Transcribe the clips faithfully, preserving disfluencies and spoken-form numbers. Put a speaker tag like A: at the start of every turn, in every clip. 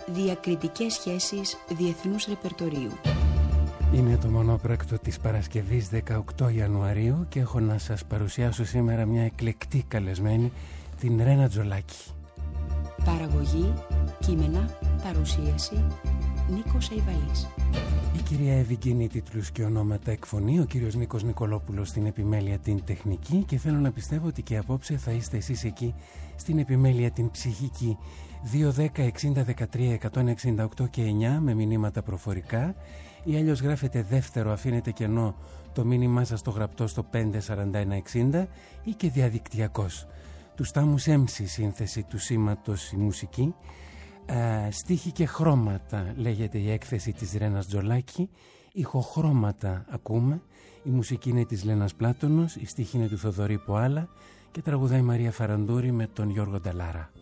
A: Διακριτικές σχέσεις διεθνούς ρεπερτορίου.
B: Είναι το μονόπρακτο της Παρασκευής δεκαοκτώ Ιανουαρίου και έχω να σας παρουσιάσω σήμερα μια εκλεκτή καλεσμένη, την Ρένα Τζολάκη.
A: Παραγωγή, κείμενα, παρουσίαση, Νίκος Αϊβαλής.
B: Η κυρία Ευηγγενή τίτλους και ονόματα εκφωνεί, ο κύριος Νίκος Νικολόπουλος στην επιμέλεια την τεχνική και θέλω να πιστεύω ότι και απόψε θα είστε εσείς εκεί στην επιμέλεια την ψυχική. Δύο δέκα εξήντα δεκατρία εκατόν εξήντα οκτώ και εννιά με μηνύματα προφορικά ή αλλιώς γράφετε δεύτερο, αφήνετε κενό το μήνυμά σας το γραπτό στο πέντε σαράντα ένα εξήντα ή και διαδικτυακός. Του Στάμους Έμψη σύνθεση του σήματος η μουσική. Uh, στίχη και χρώματα λέγεται η έκθεση της Ρένας Τζολάκη. Ηχοχρώματα ακούμε. Η μουσική είναι της Λένας Πλάτωνος, η στίχη είναι του Θοδωρή Ποάλα και τραγουδάει η Μαρία Φαραντούρη με τον Γιώργο Νταλάρα.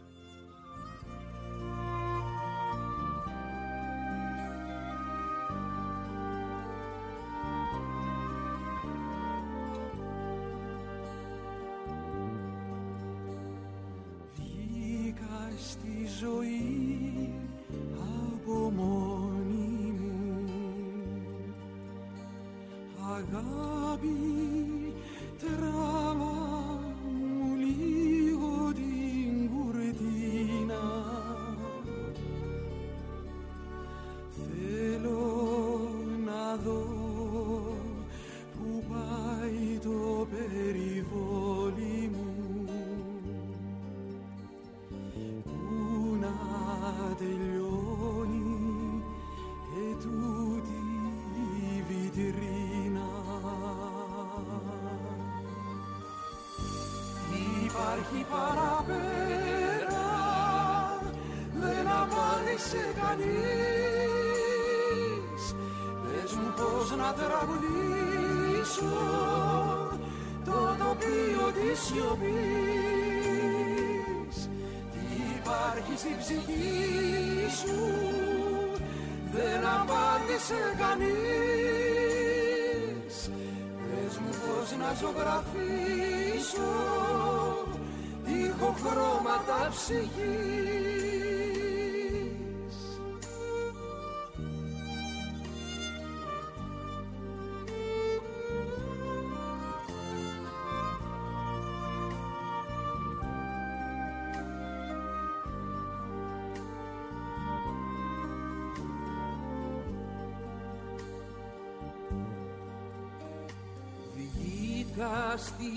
C: Στη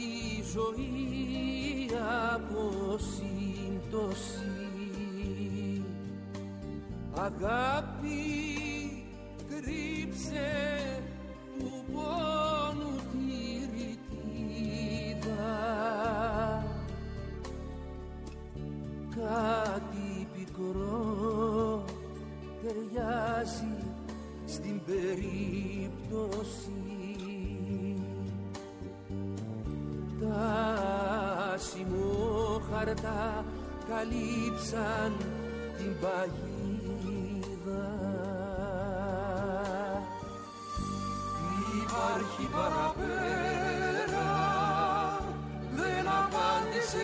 C: ζωή από σύμπτωση, αγάπη κρύψε του πόνου τη ρητίδα, κάτι πικρό ταιριάζει στην περίπτωση. Τα σημόχαρτα καλύψαν την παγίδα.
D: Υπάρχει παραπέρα, δεν απάντησε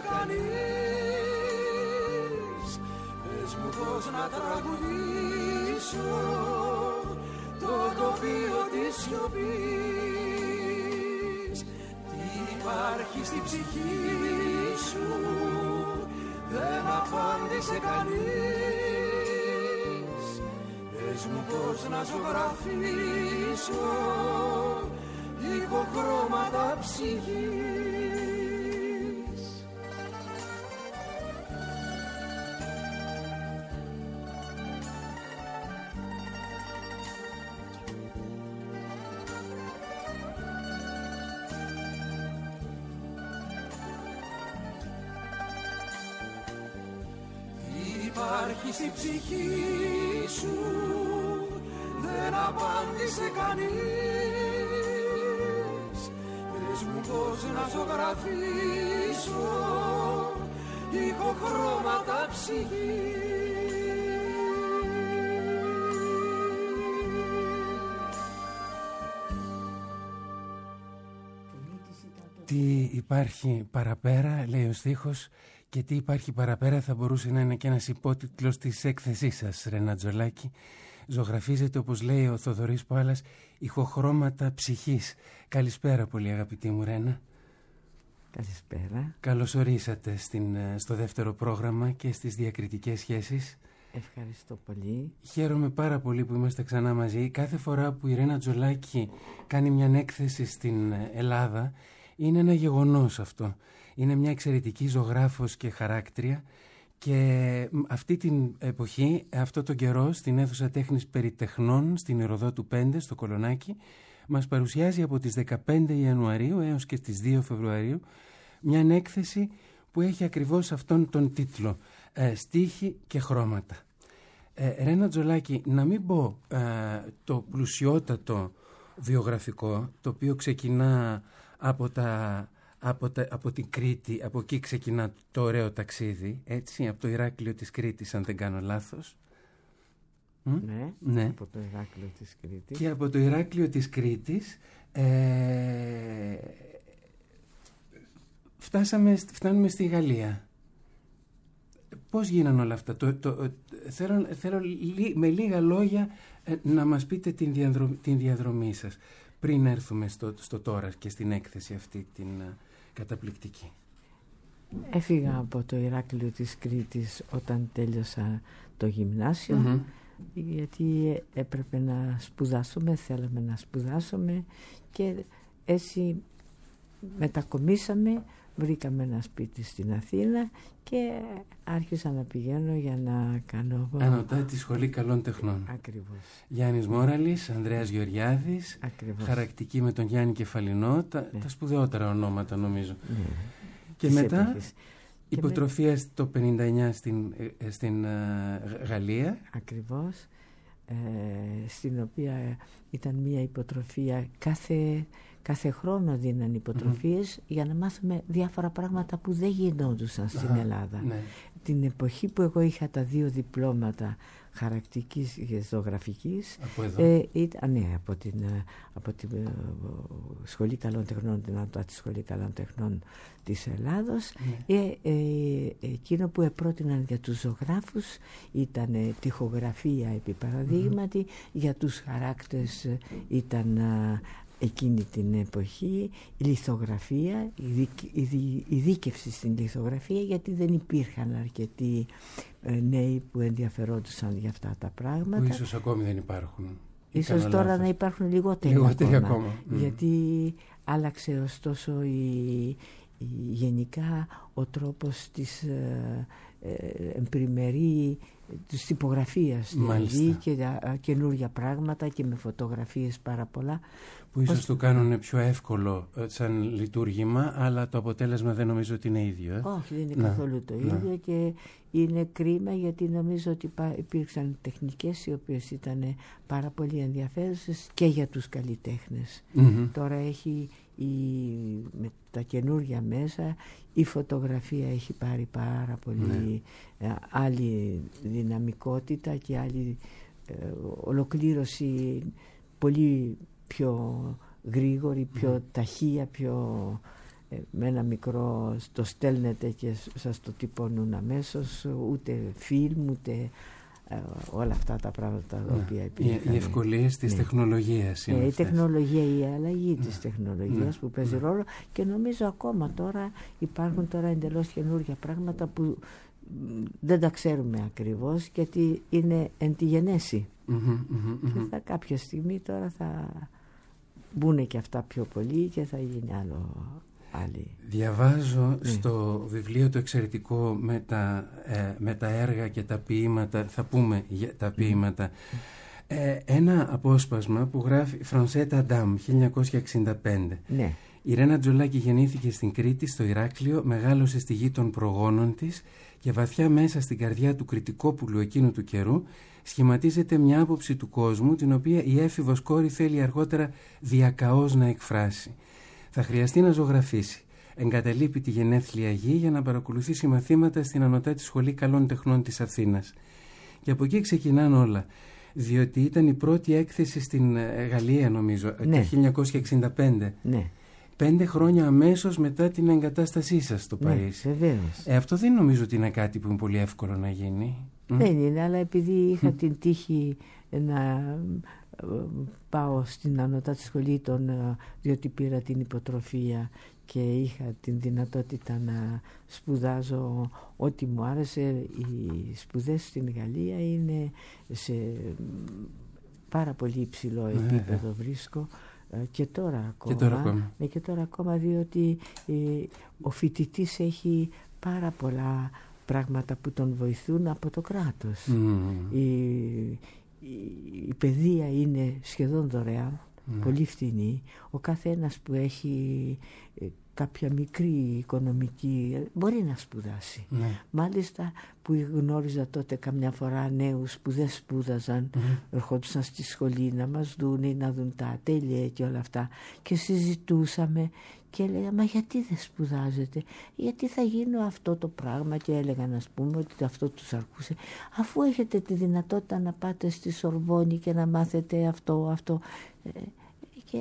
D: κανείς. Πες μου πώς να τραγουδήσω το τοπίο της σιωπής. Υπάρχει στην ψυχή σου, δεν απάντησε κανείς. Πες μου πώς να ζωγραφίσω ηχοχρώματα ψυχής. Υπάρχει στην ψυχή σου, δεν απάντησε κανείς. Πες μου πώς να ζωγραφίσω ηχοχρώματα ψυχής.
B: Τι υπάρχει παραπέρα, λέει ο στίχος, Και τι υπάρχει παραπέρα θα μπορούσε να είναι και ένας υπότιτλος της έκθεσής σας, Ρένα Τζολάκη. Ζωγραφίζεται, όπως λέει ο Θοδωρής Πάλας, ηχοχρώματα ψυχής. Καλησπέρα πολύ αγαπητή μου Ρένα.
E: Καλησπέρα.
B: Καλώς ορίσατε στην, στο δεύτερο πρόγραμμα και στις διακριτικές σχέσεις.
E: Ευχαριστώ πολύ.
B: Χαίρομαι πάρα πολύ που είμαστε ξανά μαζί. Κάθε φορά που η Ρένα Τζολάκη κάνει μια έκθεση στην Ελλάδα, είναι ένα γεγονός αυτό. Είναι μια εξαιρετική ζωγράφος και χαράκτρια και αυτή την εποχή, αυτό τον καιρό, στην αίθουσα τέχνης Περιτεχνών, στην Ηροδότου πέντε, στο Κολονάκι, μας παρουσιάζει από τις δεκαπέντε Ιανουαρίου έως και τις δύο Φεβρουαρίου μια έκθεση που έχει ακριβώς αυτόν τον τίτλο, ε, «Στίχοι και χρώματα». Ε, Ρένα Τζολάκη, να μην πω ε, το πλουσιότατο βιογραφικό, το οποίο ξεκινά από, τα, από, τα, από την Κρήτη, από εκεί ξεκινά το ωραίο ταξίδι, έτσι, από το Ηράκλειο της Κρήτης, αν δεν κάνω λάθος.
E: Ναι,
B: ναι,
E: από το Ηράκλειο της Κρήτης.
B: Και από το Ηράκλειο της Κρήτης ε, φτάσαμε, φτάνουμε στη Γαλλία. Πώς γίνανε όλα αυτά? Το, το, θέλω θέλω λί, με λίγα λόγια ε, να μας πείτε την, διαδρο, την διαδρομή σας πριν έρθουμε στο, στο τώρα και στην έκθεση αυτή την uh, καταπληκτική.
E: Έφυγα από το Ηράκλειο της Κρήτης όταν τέλειωσα το γυμνάσιο, mm-hmm. γιατί έπρεπε να σπουδάσουμε, θέλαμε να σπουδάσουμε και έτσι μετακομίσαμε. Βρήκαμε ένα σπίτι στην Αθήνα και άρχισα να πηγαίνω για να κάνω...
B: Ανωτά τη Σχολή Καλών Τεχνών.
E: Ακριβώς.
B: Γιάννης Μόραλης, Ανδρέας Γεωργιάδης,
E: Ακριβώς.
B: Χαρακτική με τον Γιάννη Κεφαλινό, τα, ναι. τα σπουδαιότερα ονόματα νομίζω.
E: Ναι.
B: Και
E: της
B: μετά
E: εποχής.
B: υποτροφία
E: με...
B: το πενήντα εννιά στην, στην uh, Γαλλία.
E: Ακριβώς. Ε, στην οποία ήταν μια υποτροφία κάθε... Κάθε χρόνο δίναν υποτροφίες mm-hmm. για να μάθουμε διάφορα πράγματα που δεν γινόντουσαν στην ah, Ελλάδα. Ναι. Την εποχή που εγώ είχα τα δύο διπλώματα χαρακτικής και ζωγραφικής,
B: από εδώ.
E: Ε, ήταν, ναι, από την, από την uh, Σχολή Καλών Τεχνών, την Ανώτατη Σχολή Καλών Τεχνών της Ελλάδος. Mm. Ε, ε, εκείνο που επρότειναν για τους ζωγράφους ήταν ε, τοιχογραφία επί παραδείγματι, mm-hmm. για τους χαράκτες ήταν... Uh, εκείνη την εποχή η λιθογραφία, η, δίκ, η, η δίκευση στην λιθογραφία, γιατί δεν υπήρχαν αρκετοί ε, νέοι που ενδιαφερόντουσαν για αυτά τα πράγματα.
B: Που ίσως ακόμη δεν υπάρχουν.
E: Ίσως τώρα λάθος. Να υπάρχουν λιγότεροι,
B: λιγότεροι
E: ακόμα,
B: ακόμα.
E: Γιατί mm. άλλαξε ωστόσο η, η, γενικά ο τρόπος της ε, ε, εμπριμερή της τυπογραφίας δηλαδή, και α, καινούργια πράγματα και με φωτογραφίες πάρα πολλά
B: που ίσως Ως... το κάνουν πιο εύκολο σαν λειτουργήμα, αλλά το αποτέλεσμα δεν νομίζω ότι είναι ίδιο. Ε?
E: Όχι, δεν είναι
B: να,
E: καθόλου το
B: να.
E: ίδιο και είναι κρίμα, γιατί νομίζω ότι υπήρξαν τεχνικές οι οποίες ήταν πάρα πολύ ενδιαφέρουσες και για τους καλλιτέχνες. Mm-hmm. Τώρα έχει η, με τα καινούργια μέσα η φωτογραφία έχει πάρει πάρα πολύ ναι. ε, άλλη δυναμικότητα και άλλη ε, ολοκλήρωση πολύ πιο γρήγορη, πιο mm. ταχεία, πιο ε, με ένα μικρό το στέλνετε και σας το τυπώνουν αμέσως, ούτε φιλμ ούτε ε, όλα αυτά τα πράγματα τα οποία υπήρχαν.
B: Οι ευκολίες της ναι. τεχνολογίας είναι
E: ε, η
B: αυτές.
E: τεχνολογία, η αλλαγή ναι. της τεχνολογίας ναι. που παίζει ναι. ρόλο, και νομίζω ακόμα τώρα υπάρχουν τώρα εντελώς καινούργια πράγματα που δεν τα ξέρουμε ακριβώς, γιατί είναι εν τη γενέση. Mm-hmm, mm-hmm, και θα, κάποια στιγμή τώρα θα μπουν και αυτά πιο πολύ και θα γίνει άλλο άλλη.
B: Διαβάζω ναι. στο βιβλίο το εξαιρετικό με τα, ε, με τα έργα και τα ποίηματα, θα πούμε για τα ποίηματα, mm. ε, ένα απόσπασμα που γράφει Φρονσέτα Ντάμ χίλια εννιακόσια εξήντα πέντε.
E: Ναι.
B: Η Ρένα Τζολάκη γεννήθηκε στην Κρήτη, στο Ηράκλειο, μεγάλωσε στη γη των προγόνων της και βαθιά μέσα στην καρδιά του Κρητικόπουλου εκείνου του καιρού σχηματίζεται μια άποψη του κόσμου, την οποία η έφηβος κόρη θέλει αργότερα διακαώς να εκφράσει. Θα χρειαστεί να ζωγραφίσει. Εγκαταλείπει τη γενέθλια γη για να παρακολουθήσει μαθήματα στην Ανωτάτη Σχολή Καλών Τεχνών της Αθήνας. Και από εκεί ξεκινάνε όλα. Διότι ήταν η πρώτη έκθεση στην Γαλλία, νομίζω, ναι. το χίλια εννιακόσια εξήντα πέντε.
E: Ναι.
B: πέντε χρόνια αμέσως μετά την εγκατάστασή σας στο Παρίσι.
E: Ναι, βεβαίως.
B: Ε, αυτό δεν νομίζω ότι είναι κάτι που είναι πολύ εύκολο να γίνει.
E: Δεν είναι, αλλά επειδή είχα την τύχη να πάω στην ανώτατη σχολή των, διότι πήρα την υποτροφία και είχα την δυνατότητα να σπουδάζω ό,τι μου άρεσε. Οι σπουδές στην Γαλλία είναι σε πάρα πολύ υψηλό επίπεδο, βρίσκω. Και τώρα ακόμα,
B: και τώρα ακόμα.
E: Ναι, και τώρα ακόμα διότι ε, ο φοιτητής έχει πάρα πολλά πράγματα που τον βοηθούν από το κράτος. Mm. Η, η, η παιδεία είναι σχεδόν δωρεάν, mm. πολύ φθηνή. Ο καθένας που έχει ε, κάποια μικρή οικονομική μπορεί να σπουδάσει. Mm. Μάλιστα που γνώριζα τότε καμιά φορά νέους που δεν σπούδαζαν, mm. ερχόντουσαν στη σχολή να μας δουν ή να δουν τα ατέλεια και όλα αυτά, και συζητούσαμε και έλεγα, μα γιατί δεν σπουδάζετε, γιατί θα γίνω αυτό το πράγμα, και έλεγα να πούμε ότι αυτό τους αρκούσε, αφού έχετε τη δυνατότητα να πάτε στη Σορβόνη και να μάθετε αυτό, αυτό και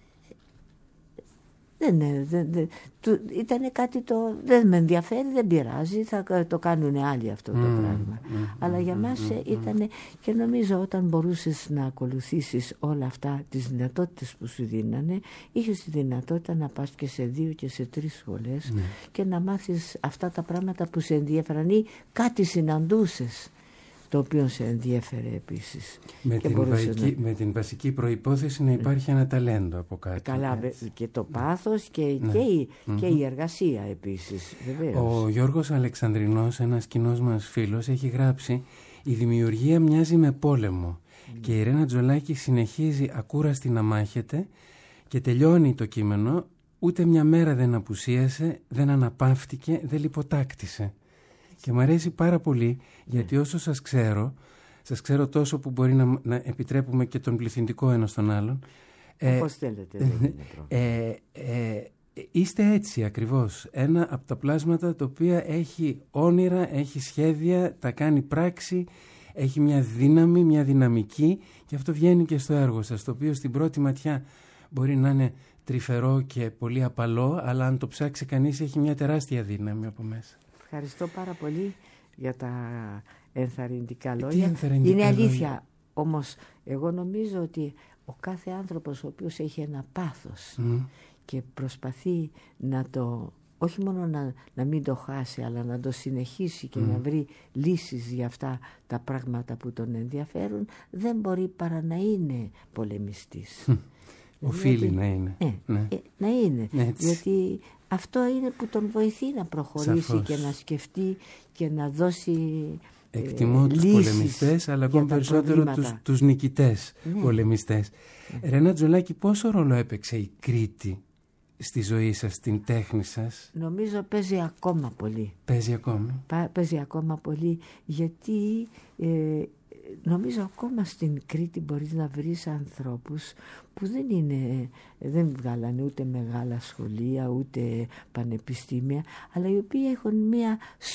E: δεν, δεν, δεν, ήταν κάτι το δεν με ενδιαφέρει, δεν πειράζει, θα το κάνουν άλλοι αυτό το mm, πράγμα mm, αλλά mm, για μας mm, ήταν, και νομίζω όταν μπορούσες να ακολουθήσεις όλα αυτά, τις δυνατότητες που σου δίνανε, είχες τη δυνατότητα να πας και σε δύο και σε τρεις σχολές mm. και να μάθεις αυτά τα πράγματα που σε ενδιαφέραν ή κάτι συναντούσες το οποίο σε ενδιέφερε επίσης.
B: Με, την, βαϊκή, να... με την βασική προϋπόθεση να υπάρχει ένα ταλέντο από κάτι.
E: Καλά, έτσι. Και το πάθος και, ναι. και, η, mm-hmm. και η εργασία επίσης. Βεβαίως.
B: Ο Γιώργος Αλεξανδρινός, ένας κοινός μας φίλος, έχει γράψει «Η δημιουργία μοιάζει με πόλεμο» mm. και η Ρένα Τζολάκη συνεχίζει ακούραστη να μάχεται και τελειώνει το κείμενο, ούτε μια μέρα δεν απουσίασε, δεν αναπαύτηκε, δεν λιποτάκτησε. Και μου αρέσει πάρα πολύ, γιατί όσο σας ξέρω, σας ξέρω τόσο που μπορεί να, να επιτρέπουμε και τον πληθυντικό ένας τον άλλον.
E: Όπως θέλετε. Δεν είναι
B: ε, ε, είστε έτσι ακριβώς. Ένα από τα πλάσματα το οποίο έχει όνειρα, έχει σχέδια, τα κάνει πράξη, έχει μια δύναμη, μια δυναμική, και αυτό βγαίνει και στο έργο σας, το οποίο στην πρώτη ματιά μπορεί να είναι τρυφερό και πολύ απαλό, αλλά αν το ψάξει κανείς έχει μια τεράστια δύναμη από μέσα.
E: Ευχαριστώ πάρα πολύ για τα ενθαρρυντικά λόγια.
B: ενθαρρυντικά
E: Είναι αλήθεια.
B: Λόγια.
E: Όμως εγώ νομίζω ότι ο κάθε άνθρωπος ο οποίος έχει ένα πάθος mm. και προσπαθεί να το, όχι μόνο να, να μην το χάσει, αλλά να το συνεχίσει και mm. να βρει λύσεις για αυτά τα πράγματα που τον ενδιαφέρουν, δεν μπορεί παρά να είναι πολεμιστής. Mm.
B: Οφείλει
E: γιατί,
B: να είναι.
E: Ε,
B: ναι.
E: ε, να είναι.
B: Έτσι.
E: Γιατί αυτό είναι που τον βοηθεί να προχωρήσει. Σαφώς. Και να σκεφτεί και να δώσει
B: Εκτιμώ ε, τους πολεμιστές, αλλά ακόμα περισσότερο τους, τους νικητές ναι. πολεμιστές. Ναι. Ρένα Τζολάκη, πόσο ρόλο έπαιξε η Κρήτη στη ζωή σας, στην τέχνη σας?
E: Νομίζω παίζει ακόμα πολύ.
B: Παίζει ακόμα.
E: Πα, παίζει ακόμα πολύ, γιατί ε, νομίζω ακόμα στην Κρήτη μπορείς να βρεις ανθρώπους που δεν είναι, δεν βγάλανε ούτε μεγάλα σχολεία ούτε πανεπιστήμια, αλλά οι οποίοι έχουν μια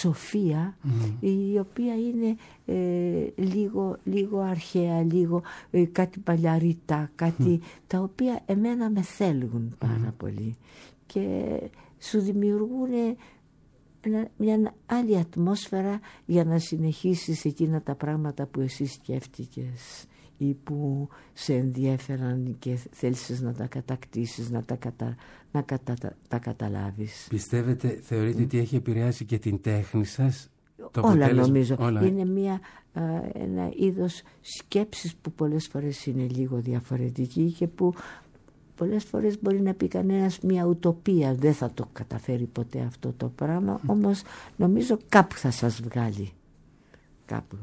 E: σοφία mm. η οποία είναι ε, λίγο, λίγο αρχαία, λίγο ε, κάτι παλιαριτά, κάτι mm. τα οποία εμένα με θέλουν πάρα mm. πολύ και σου δημιουργούν μια άλλη ατμόσφαιρα για να συνεχίσεις εκείνα τα πράγματα που εσύ σκέφτηκες ή που σε ενδιέφεραν και θέλησες να τα κατακτήσεις, να τα, κατα... να κατα... τα καταλάβεις.
B: Πιστεύετε, θεωρείτε mm. ότι έχει επηρεάσει και την τέχνη σας? Το
E: όλα
B: αποτέλεσμα...
E: νομίζω.
B: Όλα.
E: Είναι μια, α, ένα είδος σκέψης που πολλές φορές είναι λίγο διαφορετική και που πολλές φορές μπορεί να πει κανένας μια ουτοπία, δεν θα το καταφέρει ποτέ αυτό το πράγμα, mm. όμως νομίζω κάπου θα σας βγάλει. Κάπου.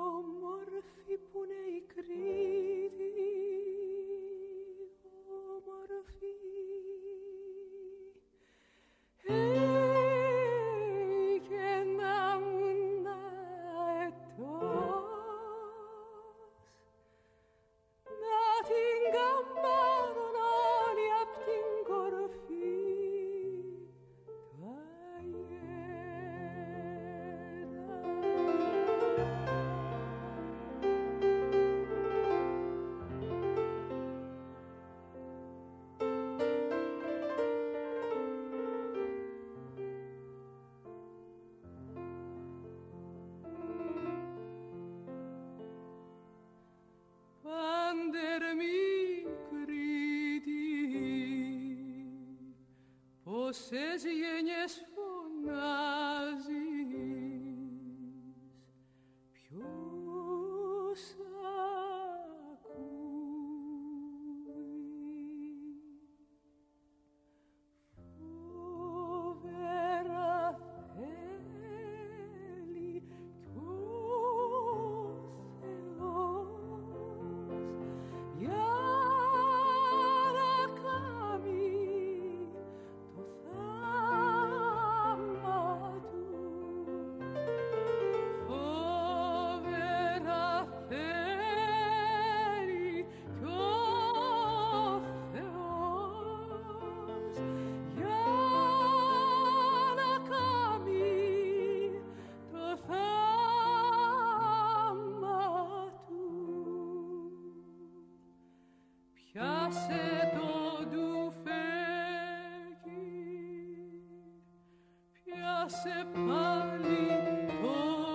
F: Που είναι η Κρήτη,
C: πόσες γενιές φωνάζεις, ποιος πιάσε το ντουφέκι, πιάσε πάλι το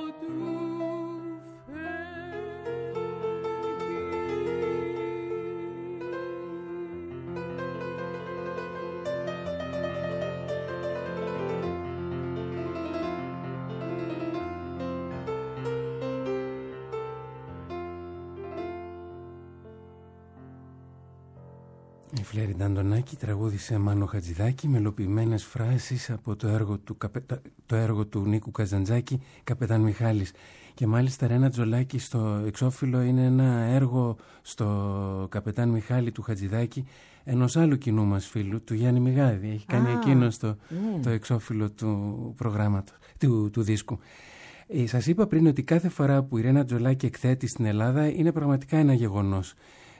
B: Η Φλέριντα Αντωνάκη τραγούδισε Μάνο Χατζηδάκη, μελοποιημένες φράσεις από το έργο του, το έργο του Νίκου Καζαντζάκη, Καπετάν Μιχάλης. Και μάλιστα Ρένα Τζολάκη στο εξώφυλλο είναι ένα έργο στο Καπετάν Μιχάλη του Χατζηδάκη, ενός άλλου κοινού μας φίλου, του Γιάννη Μιγάδη. Έχει κάνει ah, εκείνο το, yeah. το εξώφυλλο του προγράμματος, του, του δίσκου. Ε, σας είπα πριν ότι κάθε φορά που η Ρένα Τζολάκη εκθέτει στην Ελλάδα είναι πραγματικά ένα γεγονός.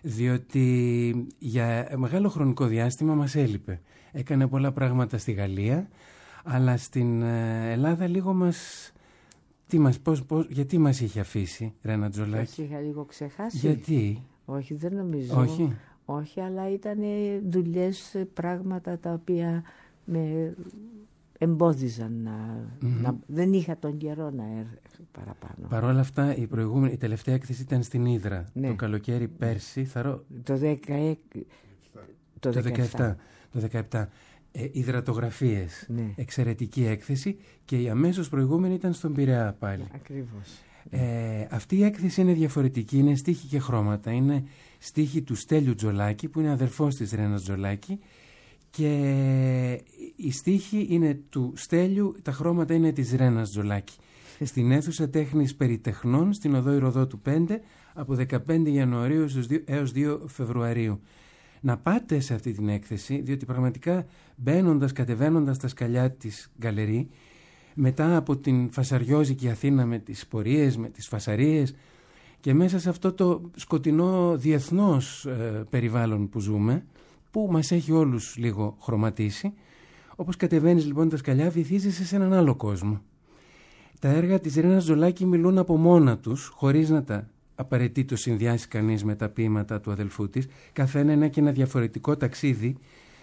B: Διότι για μεγάλο χρονικό διάστημα μας έλειπε. Έκανε πολλά πράγματα στη Γαλλία, αλλά στην Ελλάδα λίγο μας... Τι μας πώς, πώς, γιατί μας είχε αφήσει, Ρένα Τζολάκη?
E: Μας είχα λίγο ξεχάσει.
B: Γιατί?
E: Όχι, δεν νομίζω.
B: Όχι.
E: Όχι, αλλά ήταν δουλειές, πράγματα τα οποία με εμπόδιζαν να, mm-hmm. να... Δεν είχα τον καιρό να έρθω παραπάνω.
B: Παρ' όλα αυτά η, προηγούμενη, η τελευταία έκθεση ήταν στην Ύδρα. Ναι. Το καλοκαίρι πέρσι. Θα ρω...
E: Το, δεκαέξι, το,
B: το δεκαεπτά. Το δεκαεπτά. Ε, υδρατογραφίες. Ναι. Εξαιρετική έκθεση. Και η αμέσως προηγούμενη ήταν στον Πειραιά πάλι.
E: Ακριβώς.
B: Ε, αυτή η έκθεση είναι διαφορετική. Είναι στίχοι και χρώματα. Είναι στίχοι του Στέλιου Τζολάκη, που είναι αδερφός της Ρένας Τζολάκη. Και η στίχη είναι του Στέλιου, τα χρώματα είναι της Ρένας Τζολάκη. Στην αίθουσα τέχνης περιτεχνών, στην οδό Ηρωδότου πέντε, από δεκαπέντε Ιανουαρίου έως δύο Φεβρουαρίου. Να πάτε σε αυτή την έκθεση, διότι πραγματικά μπαίνοντας, κατεβαίνοντας τα σκαλιά της γκαλερί, μετά από την φασαριόζικη Αθήνα με τις πορείες, με τις φασαρίες, και μέσα σε αυτό το σκοτεινό διεθνώς ε, περιβάλλον που ζούμε, που μας έχει όλους λίγο χρωματίσει, όπως κατεβαίνεις λοιπόν τα σκαλιά, βυθίζεσαι σε έναν άλλο κόσμο. Τα έργα της Ρένας Τζολάκη μιλούν από μόνα τους, χωρίς να τα απαραίτητο συνδυάσει κανείς με τα ποίηματα του αδελφού της. Καθένα είναι και ένα διαφορετικό ταξίδι,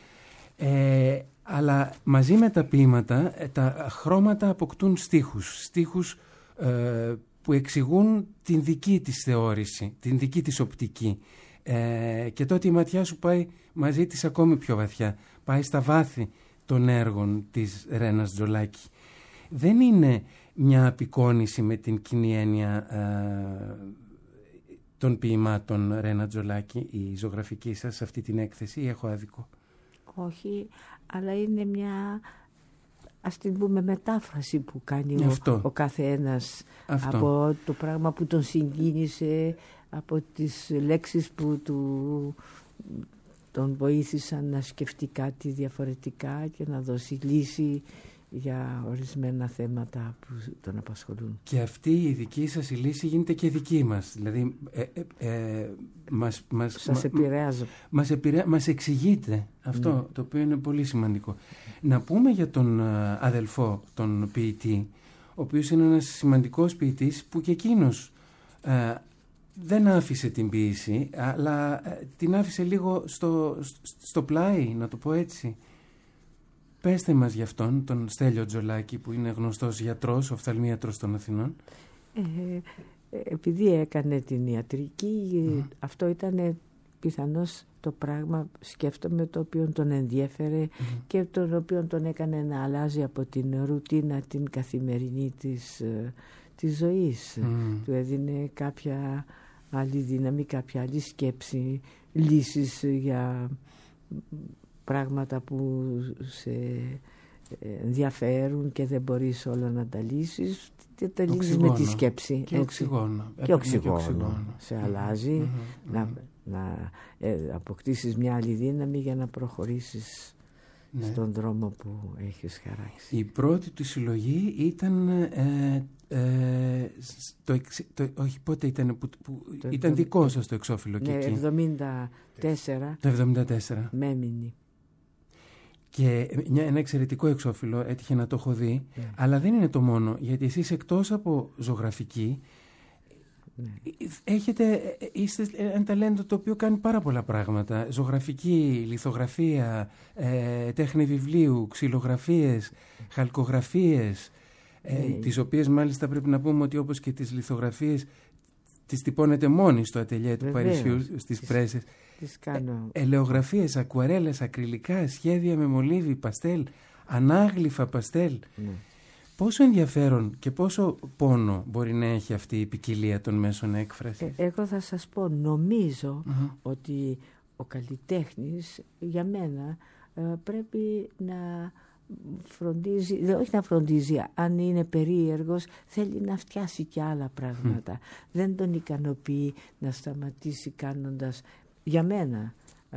B: ε, αλλά μαζί με τα ποίηματα τα χρώματα αποκτούν στίχους, στίχους ε, που εξηγούν την δική της θεώρηση, την δική της οπτική. Ε, και τότε η ματιά σου πάει μαζί της ακόμη πιο βαθιά, πάει στα βάθη των έργων της Ρένας Τζολάκη. Δεν είναι μια απεικόνηση με την κοινή έννοια ε, των ποιημάτων Ρένα Τζολάκη, η ζωγραφική σας σε αυτή την έκθεση, ή έχω άδικο?
E: Όχι, αλλά είναι μια, ας την πούμε, μετάφραση που κάνει ο, ο κάθε ένας από το πράγμα που τον συγκίνησε, από τις λέξεις που του, τον βοήθησαν να σκεφτεί κάτι διαφορετικά και να δώσει λύση για ορισμένα θέματα που τον απασχολούν.
B: Και αυτή η δική σας η λύση γίνεται και δική μας. Δηλαδή ε, ε, ε, μας, μας,
E: σας επηρεάζω.
B: Μας, επηρεά, μας εξηγείτε αυτό, ναι. Το οποίο είναι πολύ σημαντικό. Να πούμε για τον uh, αδελφό, τον ποιητή, ο οποίος είναι ένας σημαντικός ποιητής, που και εκείνος uh, δεν άφησε την ποίηση, αλλά uh, την άφησε λίγο στο, στο πλάι, να το πω έτσι. Πέστε μας για αυτόν, τον Στέλιο Τζολάκη, που είναι γνωστός γιατρός, οφθαλμίατρος των Αθηνών.
E: Ε, επειδή έκανε την ιατρική, mm. αυτό ήταν πιθανώς το πράγμα σκέφτομαι το οποίο τον ενδιέφερε mm-hmm. και το οποίο τον έκανε να αλλάζει από την ρουτίνα την καθημερινή της, της ζωής. Mm. Του έδινε κάποια άλλη δύναμη, κάποια άλλη σκέψη, λύσεις για πράγματα που σε ενδιαφέρουν και δεν μπορείς όλα να τα λύσεις, τα λύσεις με τη σκέψη.
B: Και οξυγόνο.
E: Και οξυγόνο. Σε αλλάζει mm-hmm. να, να ε, αποκτήσεις μια άλλη δύναμη για να προχωρήσεις ναι. στον δρόμο που έχεις χαράξει.
B: Η πρώτη του συλλογή ήταν ε, ε, το, το, όχι πότε ήταν που, που το ήταν δικό το, σας το εξώφυλλο
E: ναι,
B: και εκεί.
E: εβδομήντα τέσσερα
B: Το εβδομήντα τέσσερα
E: με έμεινε.
B: Και ένα εξαιρετικό εξώφυλλο, έτυχε να το έχω δει, yeah. αλλά δεν είναι το μόνο, γιατί εσείς εκτός από ζωγραφική yeah. έχετε, είστε ένα ταλέντο το οποίο κάνει πάρα πολλά πράγματα. Ζωγραφική, λιθογραφία, ε, τέχνη βιβλίου, ξυλογραφίες, χαλκογραφίες, ε, yeah. τις οποίες μάλιστα πρέπει να πούμε ότι όπως και τις λιθογραφίες τις τυπώνετε μόνοι στο ατελιέ του Παρισιού, στις τις, πρέσες.
E: Τις κάνω.
B: Ε, ελαιογραφίες, ακουαρέλες, ακριλικά, σχέδια με μολύβι, παστέλ, ανάγλυφα παστέλ. Ναι. Πόσο ενδιαφέρον και πόσο πόνο μπορεί να έχει αυτή η ποικιλία των μέσων έκφρασης?
E: Ε, εγώ θα σας πω, νομίζω mm-hmm. ότι ο καλλιτέχνης για μένα ε, πρέπει να φροντίζει, όχι να φροντίζει, αν είναι περίεργος θέλει να φτιάσει και άλλα πράγματα. Mm. Δεν τον ικανοποιεί να σταματήσει κάνοντας, για μένα, ε,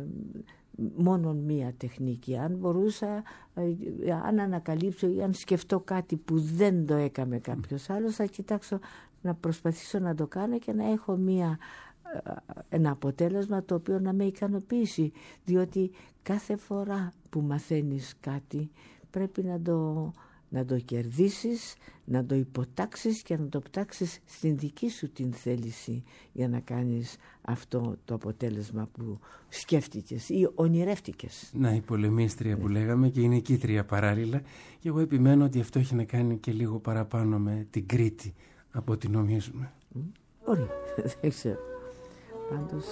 E: μόνον μία τεχνική. Αν μπορούσα, ε, αν ανακαλύψω ή αν σκεφτώ κάτι που δεν το έκαμε κάποιος άλλος, θα κοιτάξω να προσπαθήσω να το κάνω και να έχω μία ένα αποτέλεσμα το οποίο να με ικανοποιήσει, διότι κάθε φορά που μαθαίνεις κάτι πρέπει να το, να το κερδίσεις, να το υποτάξεις και να το πτάξεις στην δική σου την θέληση για να κάνεις αυτό το αποτέλεσμα που σκέφτηκες ή ονειρεύτηκες.
B: Να, η πολεμίστρια που λέγαμε και η νικήτρια παράλληλα, και εγώ επιμένω ότι αυτό έχει να κάνει και λίγο παραπάνω με την Κρήτη από ό,τι νομίζουμε.
E: Μπορεί, δεν ξέρω. Πάντως...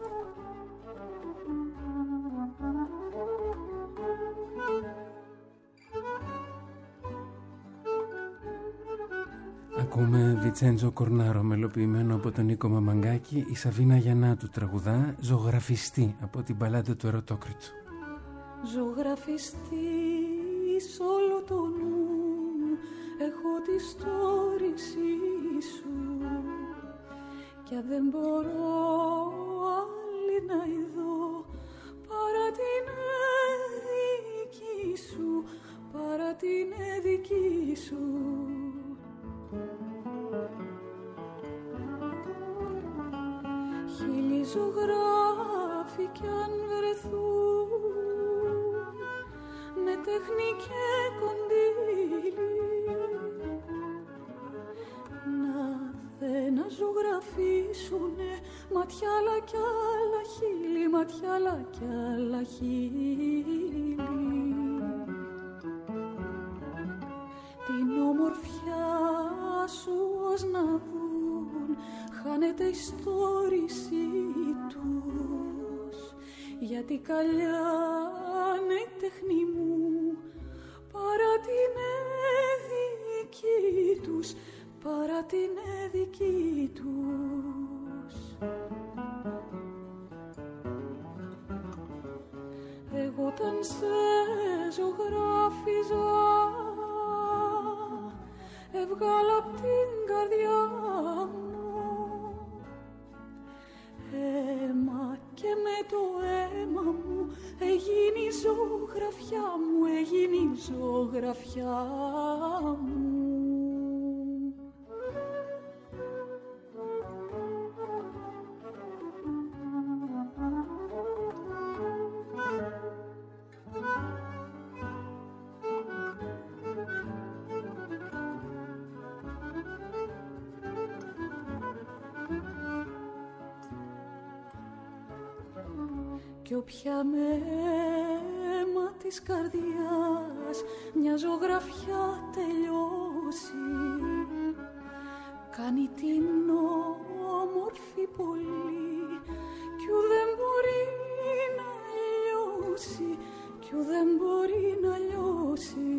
B: Ακούμε Βιτσέντζο Κορνάρο, μελοποιημένο από τον Νίκο Μαμαγκάκη. Η Σαβίνα Γιαννάτου τραγουδά Ζωγραφιστή από την μπαλάντα του Ερωτόκριτου.
C: Ζωγραφιστή σ' όλο το νου έχω τη στόρηση σου κι αν δεν μπορώ άλλη να ειδώ παρά την δική σου, παρά την δική σου. Χίλιοι ζωγράφοι κι αν βρεθούν με τέχνη και κοντήλι να θε να ζωγραφίσουνε ματιά άλλα κι άλλα χείλη, ματιά άλλα κι άλλα χείλη. Την ομορφιά σου ως να δουν χάνεται η στόρηση τους, γιατί καλιάνε η τέχνη μου παρά την δική τους, παρά την δική τους. Εγώ όταν σε ζωγράφιζα έβγαλα απ' την καρδιά μου αίμα και με το αίμα μου έγινε η ζωγραφιά μου, έγινε η ζωγραφιά μου. Κι όποια με αίμα της καρδιάς μια ζωγραφιά τελειώσει κάνει την όμορφη πολύ κι κι ου δεν μπορεί να λιώσει, κι ου δεν μπορεί να λιώσει.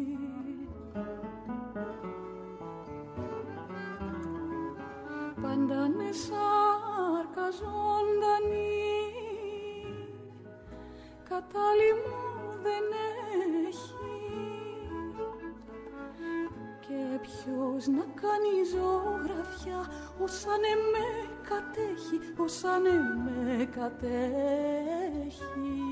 C: Πάντα είναι σάρκα ζωντανή, κατάλημο δεν έχει, και ποιος να κάνει ζωγραφιά όσαν με κατέχει, όσαν με κατέχει.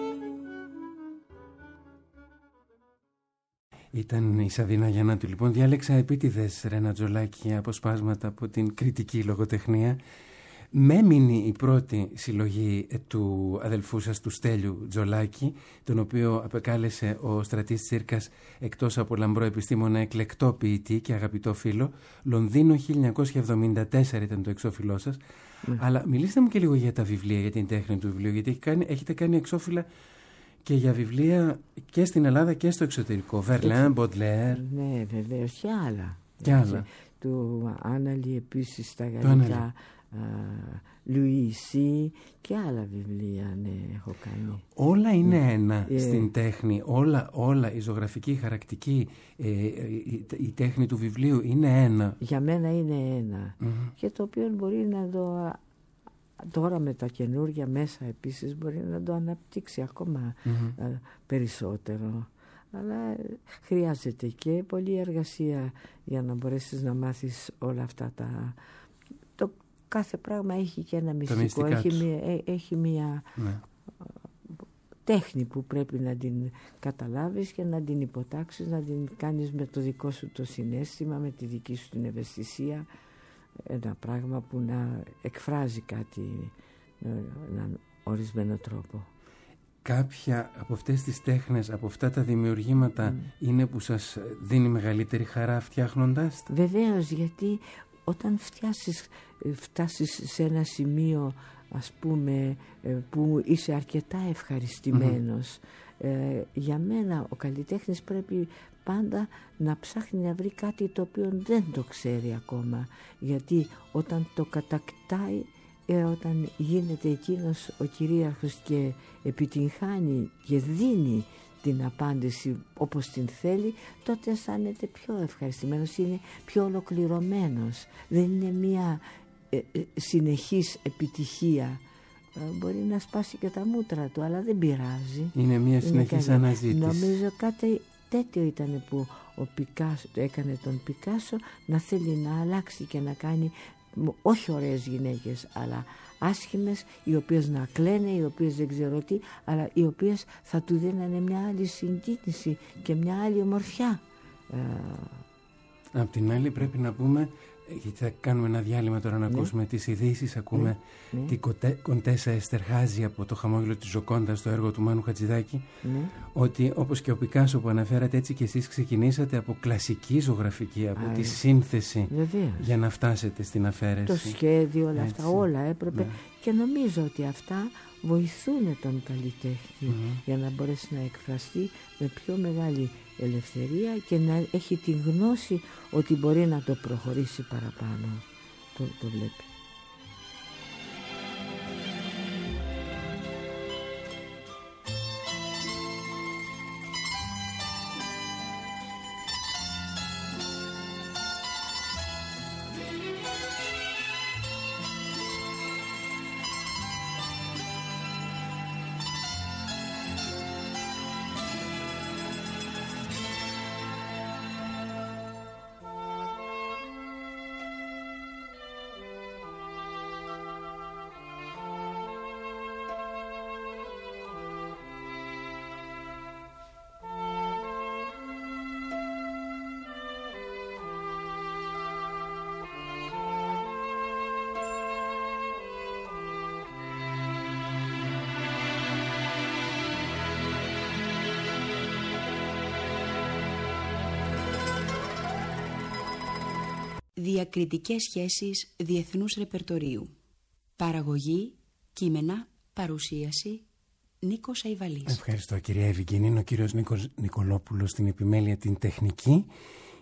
B: Ήταν η Σαβίνα Γιαννάτου. Λοιπόν, διάλεξα επίτηδες, Ρένα Τζολάκη, αποσπάσματα από την κριτική λογοτεχνία. Με έμεινε η πρώτη συλλογή του αδελφού σας, του Στέλιου Τζολάκη, τον οποίο απεκάλεσε ο Στρατής Τσίρκας, εκτός από λαμπρό επιστήμονα, εκλεκτό ποιητή και αγαπητό φίλο. Λονδίνο χίλια εννιακόσια εβδομήντα τέσσερα ήταν το εξώφυλλό σας. Mm. Αλλά μιλήστε μου και λίγο για τα βιβλία, για την τέχνη του βιβλίου, γιατί έχει κάνει, έχετε κάνει εξώφυλλα και για βιβλία και στην Ελλάδα και στο εξωτερικό. Βερλάν, Μποντλέρ.
E: Ναι, βεβαίως, και άλλα.
B: Και άλλα.
E: Του Άναλη επίσης στα γαλλικά. Λουίσι και άλλα βιβλία, ναι, έχω κάνει.
B: Όλα είναι ναι. ένα yeah. στην τέχνη. Όλα, όλα, η ζωγραφική, η χαρακτική, ε, η, η τέχνη του βιβλίου είναι ένα.
E: Για μένα είναι ένα. Mm-hmm. Και το οποίο μπορεί να το... Τώρα με τα καινούργια μέσα επίσης μπορεί να το αναπτύξει ακόμα mm-hmm. α, περισσότερο. Αλλά χρειάζεται και πολλή εργασία για να μπορέσεις να μάθεις όλα αυτά τα... Το κάθε πράγμα έχει και ένα μυστικό, έχει μια, έχει μια ναι. τέχνη που πρέπει να την καταλάβεις και να την υποτάξεις, να την κάνεις με το δικό σου το συναίσθημα, με τη δική σου την ευαισθησία, ένα πράγμα που να εκφράζει κάτι με έναν ορισμένο τρόπο.
B: Κάποια από αυτές τις τέχνες, από αυτά τα δημιουργήματα mm. είναι που σας δίνει μεγαλύτερη χαρά φτιάχνοντας τα?
E: Βεβαίως, γιατί όταν φτιάσεις, φτάσεις σε ένα σημείο, ας πούμε, που είσαι αρκετά ευχαριστημένος, mm-hmm. ε, για μένα ο καλλιτέχνης πρέπει πάντα να ψάχνει να βρει κάτι το οποίο δεν το ξέρει ακόμα, γιατί όταν το κατακτάει, ε, όταν γίνεται εκείνος ο κυρίαρχος και επιτυγχάνει και δίνει την απάντηση όπως την θέλει, τότε αισθάνεται πιο ευχαριστημένος, είναι πιο ολοκληρωμένος. Δεν είναι μια ε, ε, συνεχής επιτυχία. Ε, μπορεί να σπάσει και τα μούτρα του, αλλά δεν πειράζει.
B: Είναι μια συνεχής είναι αναζήτηση.
E: Νομίζω κάτι τέτοιο ήταν που ο Πικάσο, έκανε τον Πικάσο να θέλει να αλλάξει και να κάνει όχι ωραίες γυναίκες, αλλά άσχημες, οι οποίες να κλαίνε, οι οποίες δεν ξέρω τι, αλλά οι οποίες θα του δίνανε μια άλλη συγκίνηση και μια άλλη ομορφιά.
B: Απ' την άλλη πρέπει να πούμε, γιατί θα κάνουμε ένα διάλειμμα τώρα να ναι. ακούσουμε τις ειδήσεις, ακούμε ναι. την ναι. Κοντέσα Εστερχάζη από το χαμόγελο της Ζοκόντα στο έργο του Μάνου Χατζηδάκη, ναι. ότι όπως και ο Πικάσο που αναφέρατε, έτσι και εσείς ξεκινήσατε από κλασική ζωγραφική, από Α, τη σύνθεση
E: βεβαίως. Για
B: να φτάσετε στην αφαίρεση.
E: Το σχέδιο, όλα έτσι. Αυτά, όλα έπρεπε ναι. και νομίζω ότι αυτά βοηθούν τον καλλιτέχνη mm-hmm. για να μπορέσει να εκφραστεί με πιο μεγάλη ελευθερία και να έχει τη γνώση ότι μπορεί να το προχωρήσει παραπάνω. Το, το βλέπει.
A: Διακριτικές σχέσεις διεθνούς ρεπερτορίου. Παραγωγή, κείμενα, παρουσίαση, Νίκος Αϊβαλής.
B: Ευχαριστώ κυρία Ευικίνη. Είναι ο κύριος Νίκος Νικολόπουλος στην επιμέλεια την τεχνική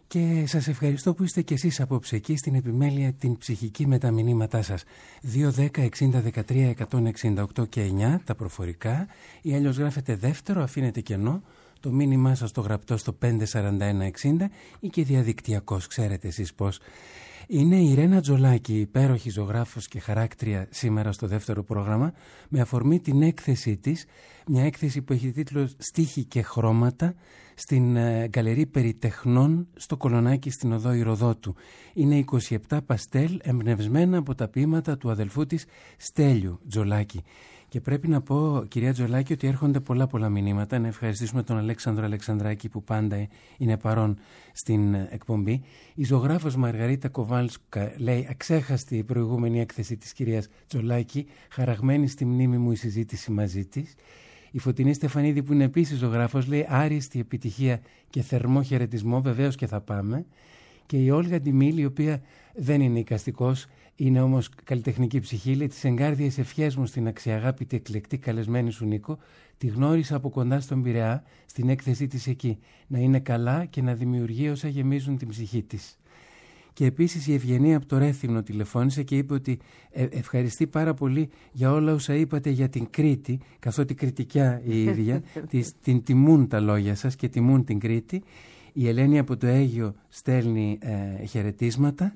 B: Και σας ευχαριστώ που είστε κι εσείς απόψε εκεί στην επιμέλεια την ψυχική με τα μηνύματά σας. δύο δέκα εξήντα δεκατρία εκατόν εξήντα οκτώ και εννιά τα προφορικά, ή αλλιώς γράφετε δεύτερο, αφήνετε κενό, το μήνυμά σας το γραπτό στο πέντε σαράντα ένα εξήντα ή και διαδικτυακός, ξέρετε εσείς πώς. Είναι η Ρένα Τζολάκη, υπέροχη ζωγράφος και χαράκτρια, σήμερα στο δεύτερο πρόγραμμα, με αφορμή την έκθεσή της, μια έκθεση που έχει τίτλο «Στίχοι και χρώματα» στην ε, Γκαλερί Περιτεχνών στο Κολονάκι στην οδό Ηροδότου. Είναι είκοσι επτά παστέλ εμπνευσμένα από τα ποίηματα του αδελφού της Στέλιου Τζολάκη. Και πρέπει να πω, κυρία Τζολάκη, ότι έρχονται πολλά πολλά μηνύματα. Να ευχαριστήσουμε τον Αλέξανδρο Αλεξανδράκη που πάντα είναι παρόν στην εκπομπή. Η ζωγράφος Μαργαρίτα Κοβάλσκα λέει: αξέχαστη η προηγούμενη έκθεση της κυρίας Τζολάκη, χαραγμένη στη μνήμη μου η συζήτηση μαζί της. Η Φωτεινή Στεφανίδη, που είναι επίσης ζωγράφος, λέει: άριστη επιτυχία και θερμό χαιρετισμό, βεβαίως και θα πάμε. Και η Όλγα Ντιμίλ, η οποία δεν είναι εικαστικός, είναι όμως καλλιτεχνική ψυχή, λέει: τις εγκάρδιες ευχές μου στην αξιαγάπητη εκλεκτή καλεσμένη σου Νίκο, τη γνώρισα από κοντά στον Πειραιά, στην έκθεσή της εκεί. Να είναι καλά και να δημιουργεί όσα γεμίζουν την ψυχή της. Και επίσης η Ευγενία από το Ρέθυμνο τηλεφώνησε και είπε ότι ε, ευχαριστεί πάρα πολύ για όλα όσα είπατε για την Κρήτη, καθότι κριτικιά η ίδια, της, την τιμούν τα λόγια σας και τιμούν την Κρήτη. Η Ελένη από το Αίγιο στέλνει ε, χαιρετίσματα.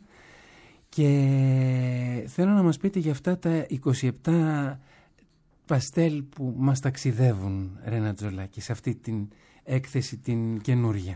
B: Και θέλω να μας πείτε για αυτά τα είκοσι επτά παστέλ που μας ταξιδεύουν, Ρένα Τζολάκη, σε αυτή την έκθεση την καινούρια.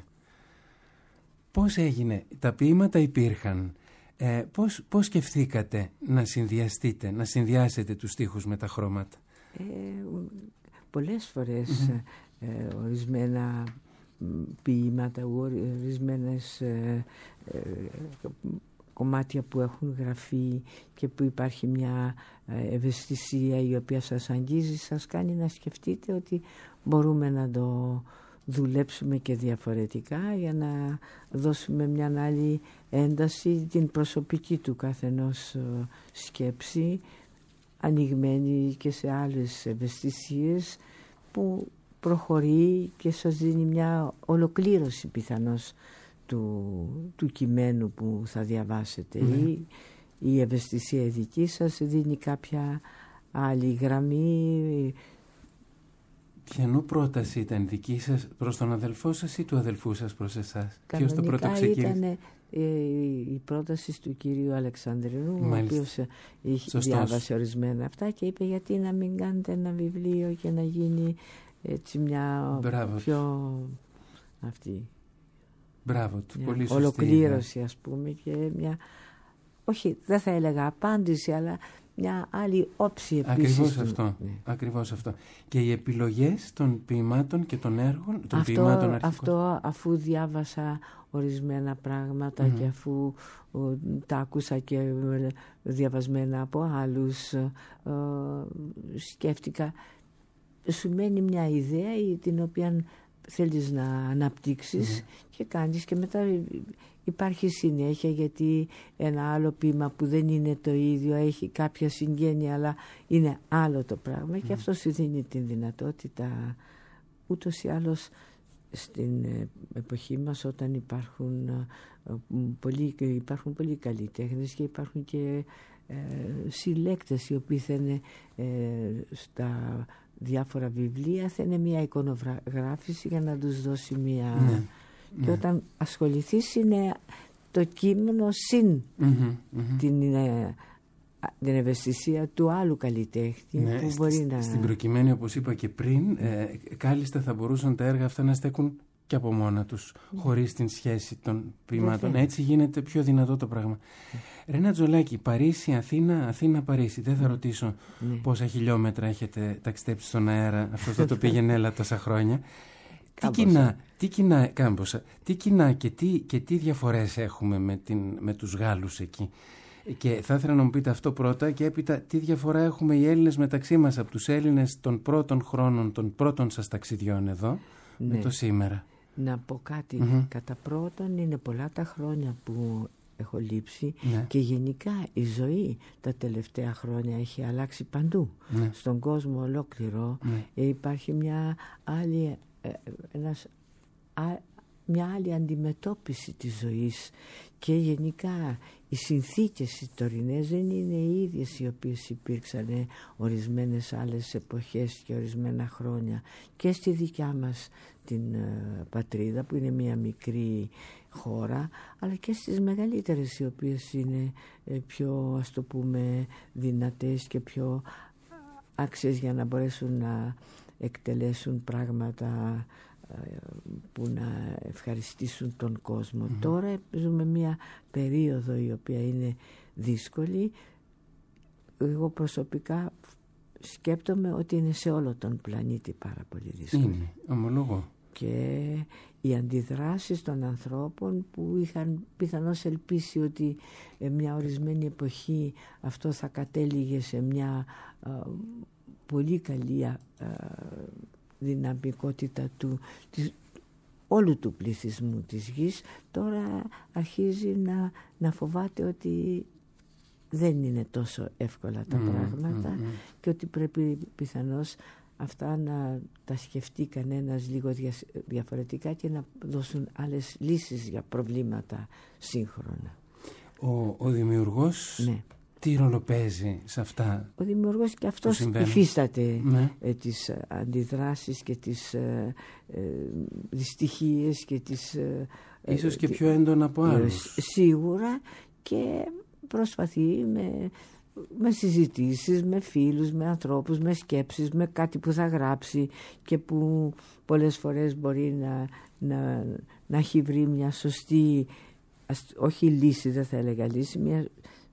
B: Πώς έγινε, τα ποίηματα υπήρχαν, ε, πώς, πώς σκεφτήκατε να συνδυαστείτε, να συνδυάσετε τους στίχους με τα χρώματα?
E: Ε, πολλές φορές mm-hmm. ε, ορισμένα ποίηματα, ορισμένες ε, ε, κομμάτια που έχουν γραφεί και που υπάρχει μια ευαισθησία η οποία σας αγγίζει, σας κάνει να σκεφτείτε ότι μπορούμε να το δουλέψουμε και διαφορετικά για να δώσουμε μια άλλη ένταση, την προσωπική του καθενός σκέψη, ανοιγμένη και σε άλλες ευαισθησίες, που προχωρεί και σας δίνει μια ολοκλήρωση πιθανώς του, του κειμένου που θα διαβάσετε. Ναι. Ή η ευαισθησία δική σας δίνει κάποια άλλη γραμμή.
B: Ποιανού πρόταση ήταν δική σας προς τον αδελφό σας ή του αδελφού σας προς εσάς? Ποιος το πρώτο ξεκίνησε? Ήταν
E: η πρόταση του κυρίου Αλεξανδρινού, ο οποίος διάβασε ορισμένα αυτά και είπε: γιατί να μην κάνετε ένα βιβλίο και να γίνει έτσι μια Μπράβο. πιο αυτή
B: Μπράβο του, πολύ σωστή
E: ολοκλήρωση, ας πούμε, και μια, όχι δεν θα έλεγα απάντηση, αλλά μια άλλη όψη επίσης.
B: Ακριβώς αυτό, ναι. Ακριβώς αυτό. Και οι επιλογές των ποιημάτων και των έργων, των
E: αυτό,
B: ποιημάτων αρχικών.
E: Αυτό αφού διάβασα ορισμένα πράγματα mm-hmm. και αφού ο, τα άκουσα και διαβασμένα από άλλους, ο, σκέφτηκα, σου μένει μια ιδέα την οποία θέλεις να αναπτύξεις mm. και κάνεις, και μετά υπάρχει συνέχεια, γιατί ένα άλλο ποίημα που δεν είναι το ίδιο έχει κάποια συγγένεια αλλά είναι άλλο το πράγμα mm. και αυτό σου δίνει την δυνατότητα. Ούτως ή άλλως στην εποχή μας, όταν υπάρχουν πολλοί, υπάρχουν πολλοί καλλιτέχνες και υπάρχουν και ε, συλλέκτες οι οποίοι θα είναι ε, στα διάφορα βιβλία, θα είναι μια εικονογράφηση για να τους δώσει μια ναι, και ναι. όταν ασχοληθείς είναι το κείμενο συν mm-hmm, mm-hmm. την, ε, την ευαισθησία του άλλου καλλιτέχνη ναι, που μπορεί
B: στη,
E: να...
B: Στην προκειμένη, όπως είπα και πριν, ε, κάλλιστα θα μπορούσαν τα έργα αυτά να στέκουν και από μόνα τους, mm. χωρίς την σχέση των ποιημάτων. Έτσι γίνεται πιο δυνατό το πράγμα. Mm. Ρένα Τζολάκη, Παρίσι, Αθήνα, Αθήνα, Παρίσι. Δεν θα ρωτήσω mm. πόσα χιλιόμετρα έχετε ταξιδέψει στον αέρα. Αυτό θα το πήγαινε έλα τόσα χρόνια. τι κοινά, τι κοινά, κάμποσα, τι κοινά και τι, και τι διαφορές έχουμε με, την, με τους Γάλλους εκεί? Και θα ήθελα να μου πείτε αυτό πρώτα, και έπειτα τι διαφορά έχουμε οι Έλληνες μεταξύ μας, από τους Έλληνες των πρώτων χρόνων, των πρώτων σας ταξιδιών εδώ, ναι. με το σήμερα.
E: Να πω κάτι. Mm-hmm. Κατά πρώτον, είναι πολλά τα χρόνια που έχω λείψει ναι. και γενικά η ζωή τα τελευταία χρόνια έχει αλλάξει παντού. Ναι. Στον κόσμο ολόκληρο ναι. υπάρχει μια άλλη, ένας, α, μια άλλη αντιμετώπιση της ζωής και γενικά οι συνθήκες οι τωρινές δεν είναι οι ίδιες οι οποίες υπήρξαν ορισμένες άλλες εποχές και ορισμένα χρόνια και στη δικιά μας την ε, πατρίδα που είναι μια μικρή χώρα, αλλά και στις μεγαλύτερες οι οποίες είναι ε, πιο, ας το πούμε, δυνατές και πιο άξιες για να μπορέσουν να εκτελέσουν πράγματα που να ευχαριστήσουν τον κόσμο. Mm-hmm. Τώρα ζούμε μια περίοδο η οποία είναι δύσκολη. Εγώ προσωπικά σκέπτομαι ότι είναι σε όλο τον πλανήτη πάρα πολύ δύσκολη.
B: Είναι, ομολογώ.
E: Και οι αντιδράσεις των ανθρώπων που είχαν πιθανώς ελπίσει ότι μια ορισμένη εποχή αυτό θα κατέληγε σε μια α, πολύ καλή α, δυναμικότητα του, της, όλου του πληθυσμού της γης, τώρα αρχίζει να, να φοβάται ότι δεν είναι τόσο εύκολα τα mm, πράγματα mm, mm. και ότι πρέπει πιθανώς αυτά να τα σκεφτεί κανένας λίγο δια, διαφορετικά και να δώσουν άλλες λύσεις για προβλήματα σύγχρονα.
B: Ο, ο δημιουργός... Ναι. Τι ρόλο παίζει σε αυτά?
E: Ο δημιουργός και αυτός υφίσταται ναι. ε, τις αντιδράσεις και τις ε, ε, δυστυχίες και τις... Ε,
B: ίσως και πιο έντονα από άλλους.
E: Σίγουρα, και προσπαθεί με, με συζητήσεις, με φίλους, με ανθρώπους, με σκέψεις, με κάτι που θα γράψει και που πολλές φορές μπορεί να, να, να έχει βρει μια σωστή, όχι λύση, δεν θα έλεγα λύση, μια...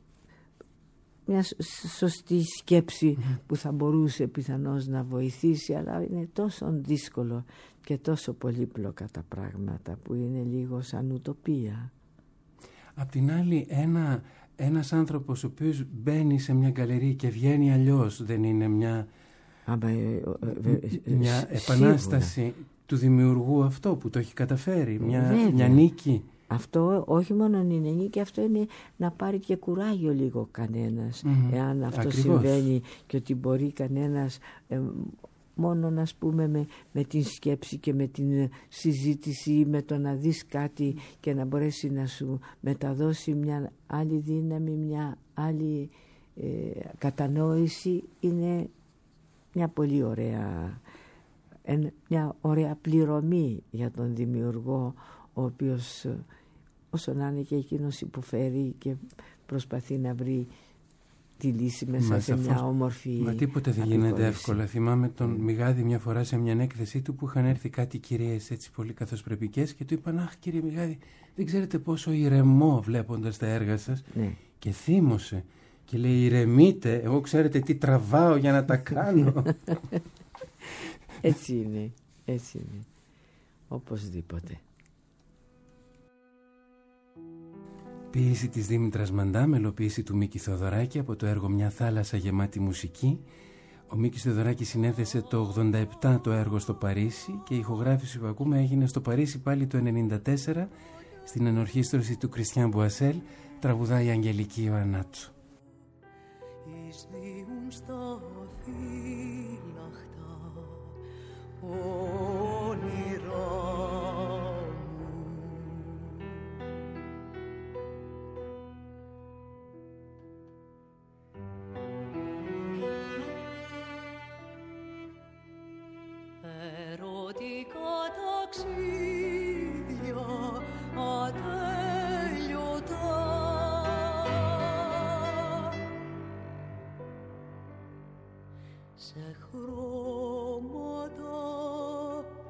E: μια σωστή σκέψη mm. που θα μπορούσε πιθανώς να βοηθήσει, αλλά είναι τόσο δύσκολο και τόσο πολύπλοκα τα πράγματα που είναι λίγο σαν ουτοπία.
B: Απ' την άλλη, ένα, ένας άνθρωπος ο οποίος μπαίνει σε μια γκαλερί και βγαίνει αλλιώς, δεν είναι μια,
E: Άμα, ε, ε, ε,
B: μια επανάσταση σίγουρα
E: του
B: δημιουργού αυτό που το έχει καταφέρει, μια, μια νίκη?
E: Αυτό όχι μόνο είναι νίκη, αυτό είναι να πάρει και κουράγιο λίγο κανένας, mm-hmm. εάν αυτό Ακριβώς. συμβαίνει, και ότι μπορεί κανένας ε, μόνο να πούμε με, με την σκέψη και με την συζήτηση, με το να δεις κάτι και να μπορέσει να σου μεταδώσει μια άλλη δύναμη, μια άλλη ε, κατανόηση, είναι μια πολύ ωραία, μια ωραία πληρωμή για τον δημιουργό, ο οποίος όσο να είναι και εκείνος υποφέρει και προσπαθεί να βρει τη λύση μέσα Μα σε σαφώς. μια όμορφη...
B: Μα τίποτε δεν γίνεται εύκολα. Θυμάμαι τον mm. Μιγάδη μια φορά σε μια έκθεσή του που είχαν έρθει κάτι κυρίες έτσι πολύ καθοσπρεπικές και του είπαν «Αχ κύριε Μιγάδη, δεν ξέρετε πόσο ηρεμό βλέποντας τα έργα σας».
E: Ναι.
B: Και θύμωσε και λέει «Ηρεμείτε, εγώ ξέρετε τι τραβάω για να τα κάνω».
E: Έτσι είναι, έτσι είναι. Οπωσδήποτε.
B: Ποίηση της Δήμητρας Μαντά, μελοποίηση του Μίκη Θεοδωράκη από το έργο «Μια θάλασσα γεμάτη μουσική». Ο Μίκης Θεοδωράκης συνέθεσε το ογδόντα επτά το έργο στο Παρίσι και η ηχογράφηση που ακούμε έγινε στο Παρίσι πάλι το ενενήντα τέσσερα στην ενορχήστρωση του Κριστιάν Μπουασέλ. Τραγουδάει η Αγγελική Ιωαννάτσου.
C: Ερωτικά ταξίδια ατέλειωτα, σε χρώματα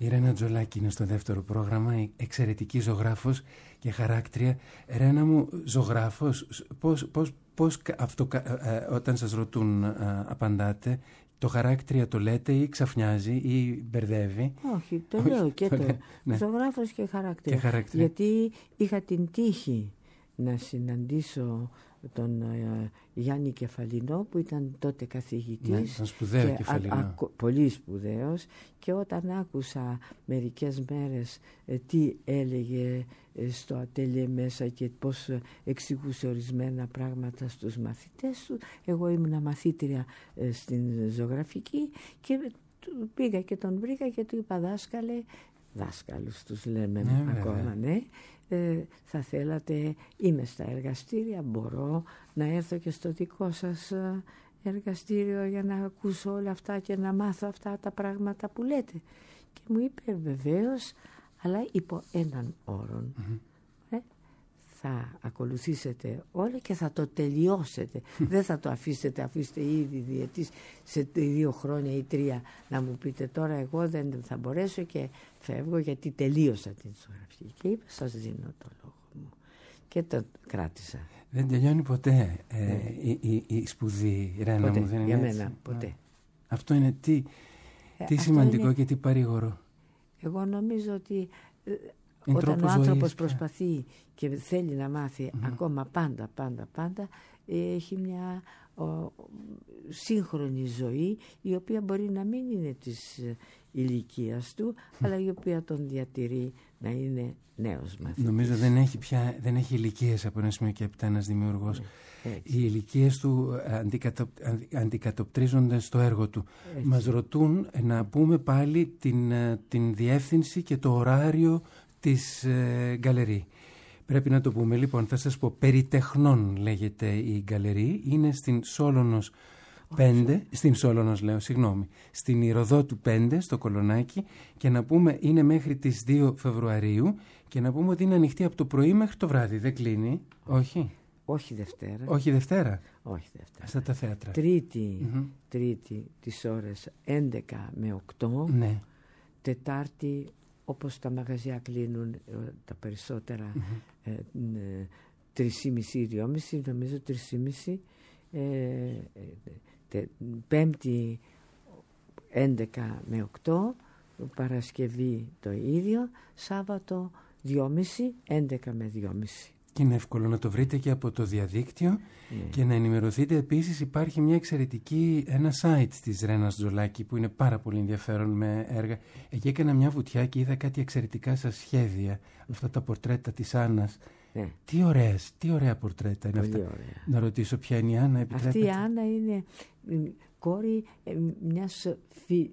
B: Η Ρένα Τζολάκη είναι στο δεύτερο πρόγραμμα, εξαιρετική ζωγράφος και χαράκτρια. Ρένα μου, ζωγράφος, πώς, πώς, πώς αυτό, ε, όταν σας ρωτούν ε, απαντάτε, το χαράκτρια το λέτε ή ξαφνιάζει ή μπερδεύει?
E: Όχι, το λέω και το, το ναι. Ζωγράφος και χαράκτρια.
B: και χαράκτρια.
E: Γιατί είχα την τύχη να συναντήσω τον uh, Γιάννη Κεφαλινό, που ήταν τότε καθηγητής,
B: ναι, ήταν σπουδαίο
E: και
B: Κεφαλινό.
E: Α, α, πολύ σπουδαίος, και όταν άκουσα μερικές μέρες ε, τι έλεγε ε, στο ατέλειε μέσα και πώς εξηγούσε ορισμένα πράγματα στους μαθητές του, εγώ ήμουνα μαθήτρια ε, στην ζωγραφική και πήγα και τον βρήκα και του είπα, δάσκαλε, δάσκαλους τους λέμε ναι, ακόμα, βέβαια. ναι Ε, θα θέλατε, είμαι στα εργαστήρια, μπορώ να έρθω και στο δικό σας εργαστήριο για να ακούσω όλα αυτά και να μάθω αυτά τα πράγματα που λέτε? Και μου είπε βεβαίως, αλλά υπό έναν όρον. Mm-hmm. ε, θα ακολουθήσετε όλα και θα το τελειώσετε. Δεν θα το αφήσετε, αφήστε ήδη διετής σε δύο χρόνια ή τρία να μου πείτε τώρα εγώ δεν θα μπορέσω και φεύγω γιατί τελείωσα την ζωγραφική. Και είπα, σας δίνω το λόγο μου. Και το κράτησα.
B: Δεν τελειώνει ποτέ ε, ναι. η, η, η σπουδή, Ρένα
E: ποτέ,
B: μου, δεν είναι
E: για
B: έτσι?
E: μένα ποτέ.
B: Α, αυτό είναι τι, τι
E: ε,
B: σημαντικό
E: είναι,
B: και τι παρήγορο.
E: Εγώ νομίζω ότι ε,
B: είναι
E: όταν ο άνθρωπος
B: ζωής,
E: προσπαθεί και θέλει να μάθει mm-hmm. ακόμα πάντα, πάντα, πάντα, έχει μια ο, σύγχρονη ζωή, η οποία μπορεί να μην είναι της ε, ηλικίας του, mm. αλλά η οποία τον διατηρεί να είναι νέος μαθητής.
B: Νομίζω δεν έχει πια, δεν έχει ηλικίες από ένα σημείο και έπειτα ένας δημιουργός. Mm. Οι ηλικίες του αντικατο, αντικατοπτρίζονται στο έργο του. Έτσι. Μας ρωτούν να πούμε πάλι την, την διεύθυνση και το ωράριο της ε, γκαλερί. Πρέπει να το πούμε. Λοιπόν, θα σας πω, Περιτεχνών λέγεται η γκαλερί. Είναι στην Σόλωνος πέντε, στην Σόλωνος λέω, συγγνώμη, στην Ηροδότου πέντε, στο Κολονάκι, και να πούμε είναι μέχρι τις δύο Φεβρουαρίου, και να πούμε ότι είναι ανοιχτή από το πρωί μέχρι το βράδυ. Δεν κλείνει? Όχι.
E: Όχι Δευτέρα.
B: Όχι Δευτέρα.
E: Όχι Δευτέρα.
B: Στα τα θέατρα.
E: Τρίτη,
B: mm-hmm.
E: τρίτη τις ώρες έντεκα με οκτώ.
B: Ναι.
E: Τετάρτη, όπως τα μαγαζιά κλείνουν τα περισσότερα, mm-hmm. ε, ε, τρεις ή δυόμιση, νομίζω τρεις ή μισή. Ε, ε, πέμπτη έντεκα με οκτώ, Παρασκευή το ίδιο, Σάββατο δυόμιση, έντεκα με δυόμιση.
B: Και είναι εύκολο να το βρείτε και από το διαδίκτυο, ναι. Και να ενημερωθείτε. Επίσης υπάρχει μια εξαιρετική, ένα site της Ρένας Τζολάκη που είναι πάρα πολύ ενδιαφέρον με έργα. Εκεί έκανα μια βουτιά και είδα κάτι εξαιρετικά σας σχέδια, αυτά τα πορτρέτα της Άννας. Ναι. Τι ωραίες, τι ωραία πορτρέτα είναι
E: πολύ
B: αυτά.
E: Ωραία.
B: Να ρωτήσω ποια είναι η Άννα, επιτρέπετε?
E: Αυτή η Άννα είναι κόρη μιας φι...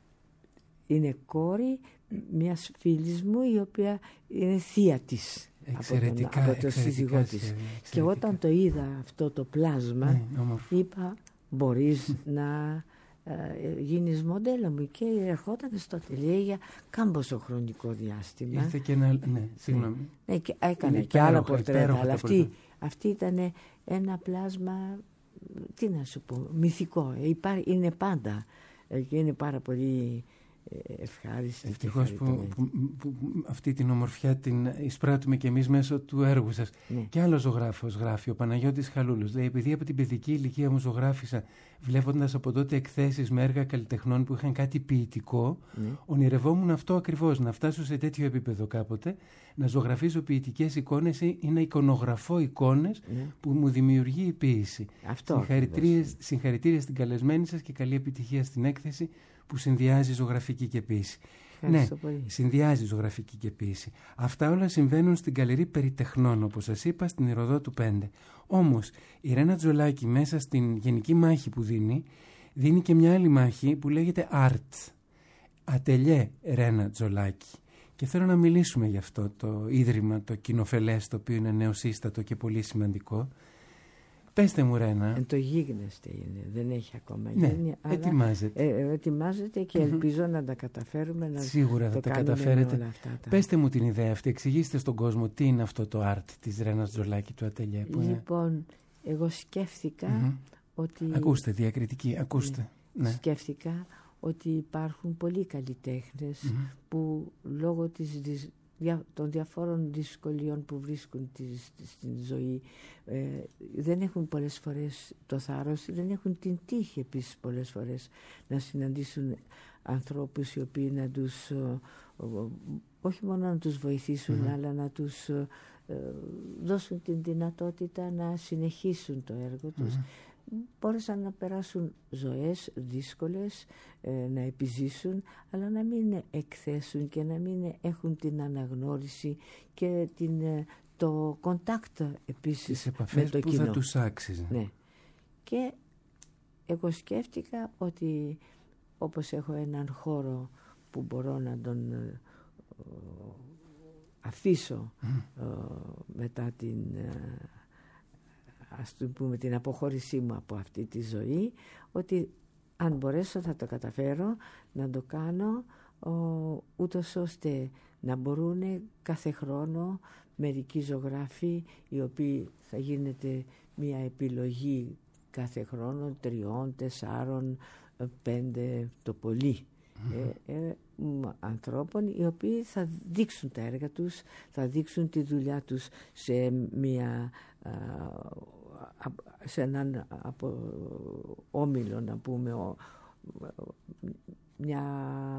E: είναι κόρη μιας φίλης μου, η οποία είναι θεία της.
B: Εξαιρετικά,
E: από, τον, από το σύζυγό της. Και όταν το είδα αυτό το πλάσμα, ναι, είπα μπορείς να ε, γίνεις μοντέλο μου, και ερχόταν στο ατελιέ για κάμποσο χρονικό διάστημα.
B: Ήρθε και ένα, ναι, συγγνώμη.
E: Ναι, ναι, και έκανε και άλλα πορτρέτα, αλλά αυτή, αυτή ήταν ένα πλάσμα, τι να σου πω, μυθικό. Είναι πάντα και είναι πάρα πολύ ευχάριστη.
B: Ευτυχώς που, που, που, που αυτή την ομορφιά την εισπράττουμε και εμείς μέσω του έργου σας. Ναι. Και άλλος ζωγράφος γράφει, ο Παναγιώτης Χαλούλος. Λέει, επειδή από την παιδική ηλικία μου ζωγράφισα, βλέποντας από τότε εκθέσεις με έργα καλλιτεχνών που είχαν κάτι ποιητικό, ναι. ονειρευόμουν αυτό ακριβώς, να φτάσω σε τέτοιο επίπεδο κάποτε, να ζωγραφίζω ποιητικές εικόνες ή να εικονογραφώ εικόνες, ναι. που μου δημιουργεί η ποίηση. Συγχαρητήρια, συγχαρητήρια στην καλεσμένη σας και καλή επιτυχία στην έκθεση που συνδυάζει ζωγραφική και ποίηση.
E: Ευχαριστώ
B: ναι,
E: πολύ.
B: Συνδυάζει ζωγραφική και ποίηση. Αυτά όλα συμβαίνουν στην γκαλερί Περιτεχνών, όπως σας είπα, στην Ηροδότου πέντε. Όμως η Ρένα Τζολάκη μέσα στην γενική μάχη που δίνει, δίνει και μια άλλη μάχη που λέγεται Art. Ατελιέ Ρένα Τζολάκη. Και θέλω να μιλήσουμε γι' αυτό το ίδρυμα, το κοινοφελές, το οποίο είναι νεοσύστατο και πολύ σημαντικό. Πέστε μου, Ρένα.
E: Εν το γίγνεσθε είναι, δεν έχει ακόμα
B: ναι,
E: γίνει. Αλλά
B: ετοιμάζεται.
E: Ε, ετοιμάζεται και ελπίζω mm-hmm. να τα καταφέρουμε. Να
B: Σίγουρα θα τα καταφέρετε.
E: Όλα αυτά, τα...
B: Πέστε μου την ιδέα αυτή, εξηγήστε στον κόσμο τι είναι αυτό το art της Ρένας Τζολάκη του ατελιέ.
E: Λοιπόν, είναι... εγώ σκέφτηκα mm-hmm. ότι...
B: Ακούστε, διακριτική, ακούστε.
E: Ναι. Ναι. Σκέφτηκα ότι υπάρχουν πολλοί καλλιτέχνες mm-hmm. που λόγω της, των διαφόρων δυσκολιών που βρίσκουν της, στην ζωή ε, δεν έχουν πολλές φορές το θάρρος, δεν έχουν την τύχη επίσης πολλές φορές να συναντήσουν ανθρώπους οι οποίοι να τους ε, όχι μόνο να τους βοηθήσουν mm-hmm. αλλά να τους ε, δώσουν την δυνατότητα να συνεχίσουν το έργο τους. Mm-hmm. Μπόρεσαν να περάσουν ζωές δύσκολες, ε, να επιζήσουν, αλλά να μην εκθέσουν και να μην έχουν την αναγνώριση και την, το contact επίσης με το κοινό. Τις επαφές
B: που θα τους άξιζε.
E: Ναι. Και εγώ σκέφτηκα ότι όπως έχω έναν χώρο που μπορώ να τον ε, αφήσω mm. ε, μετά την... Ε, ας το πούμε την αποχώρησή μου από αυτή τη ζωή, ότι αν μπορέσω θα το καταφέρω να το κάνω ο, ούτως ώστε να μπορούν κάθε χρόνο μερικοί ζωγράφοι οι οποίοι θα γίνεται μια επιλογή κάθε χρόνο τριών, τεσσάρων, πέντε το πολύ mm-hmm. ε, ε, ανθρώπων οι οποίοι θα δείξουν τα έργα τους, θα δείξουν τη δουλειά τους σε μια α, σε έναν από όμιλο να πούμε ο, μια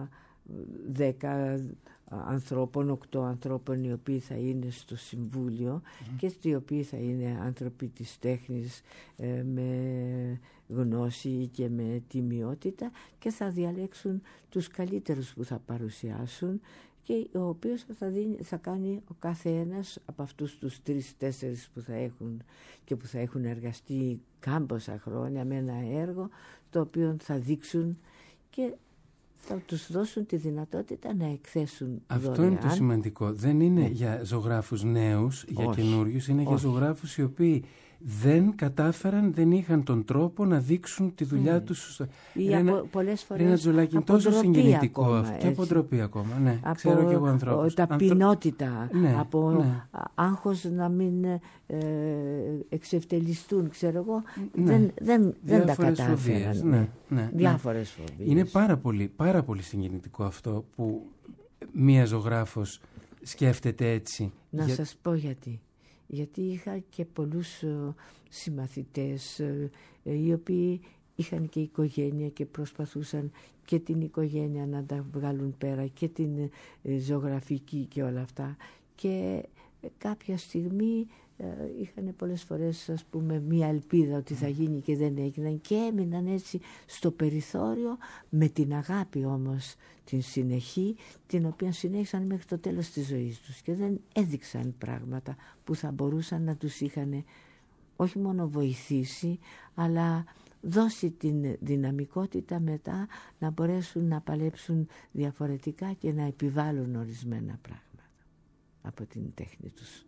E: δέκα ανθρώπων, οκτώ ανθρώπων οι οποίοι θα είναι στο συμβούλιο mm. και οι οποίοι θα είναι άνθρωποι της τέχνης ε, με γνώση και με τιμιότητα και θα διαλέξουν τους καλύτερους που θα παρουσιάσουν και ο οποίος θα, δίνει, θα κάνει ο κάθε ένας από αυτούς τους τρεις-τέσσερις που θα έχουν και που θα έχουν εργαστεί κάμποσα χρόνια με ένα έργο το οποίο θα δείξουν και θα τους δώσουν τη δυνατότητα να εκθέσουν
B: αυτό
E: δωρεάν.
B: Είναι το σημαντικό. Δεν είναι ναι. για ζωγράφους νέους, για
E: όχι,
B: καινούριους, είναι
E: όχι.
B: για ζωγράφους οι οποίοι δεν κατάφεραν, δεν είχαν τον τρόπο να δείξουν τη δουλειά mm. τους.
E: Είναι πολλές φορές
B: Ρίνα Τζολάκη, τόσο συγκινητικό ακόμα, αυτό. Και από ντροπή ακόμα. Ναι,
E: από
B: ξέρω και εγώ ανθρώπους.
E: Ταπεινότητα,
B: Ανθρω... ναι,
E: από
B: ναι.
E: άγχος να μην ε, εξευτελιστούν, ξέρω εγώ.
B: Ναι.
E: Δεν, δεν, δεν τα κατάφεραν.
B: Φοβίες, ναι, ναι,
E: διάφορες ναι. φοβίες.
B: Είναι πάρα πολύ, πάρα πολύ συγκινητικό αυτό που μία ζωγράφος σκέφτεται έτσι.
E: Να
B: για...
E: σας πω γιατί. Γιατί είχα και πολλούς uh, συμμαθητές uh, οι οποίοι είχαν και οικογένεια και προσπαθούσαν και την οικογένεια να τα βγάλουν πέρα και την uh, ζωγραφική και όλα αυτά και uh, κάποια στιγμή uh, είχαν πολλές φορές ας πούμε μία ελπίδα ότι θα γίνει και δεν έγιναν και έμειναν έτσι στο περιθώριο με την αγάπη όμως την συνεχή την οποία συνέχισαν μέχρι το τέλος της ζωής τους και δεν έδειξαν πράγματα που θα μπορούσαν να τους είχαν όχι μόνο βοηθήσει αλλά δώσει την δυναμικότητα μετά να μπορέσουν να παλέψουν διαφορετικά και να επιβάλλουν ορισμένα πράγματα από την τέχνη τους.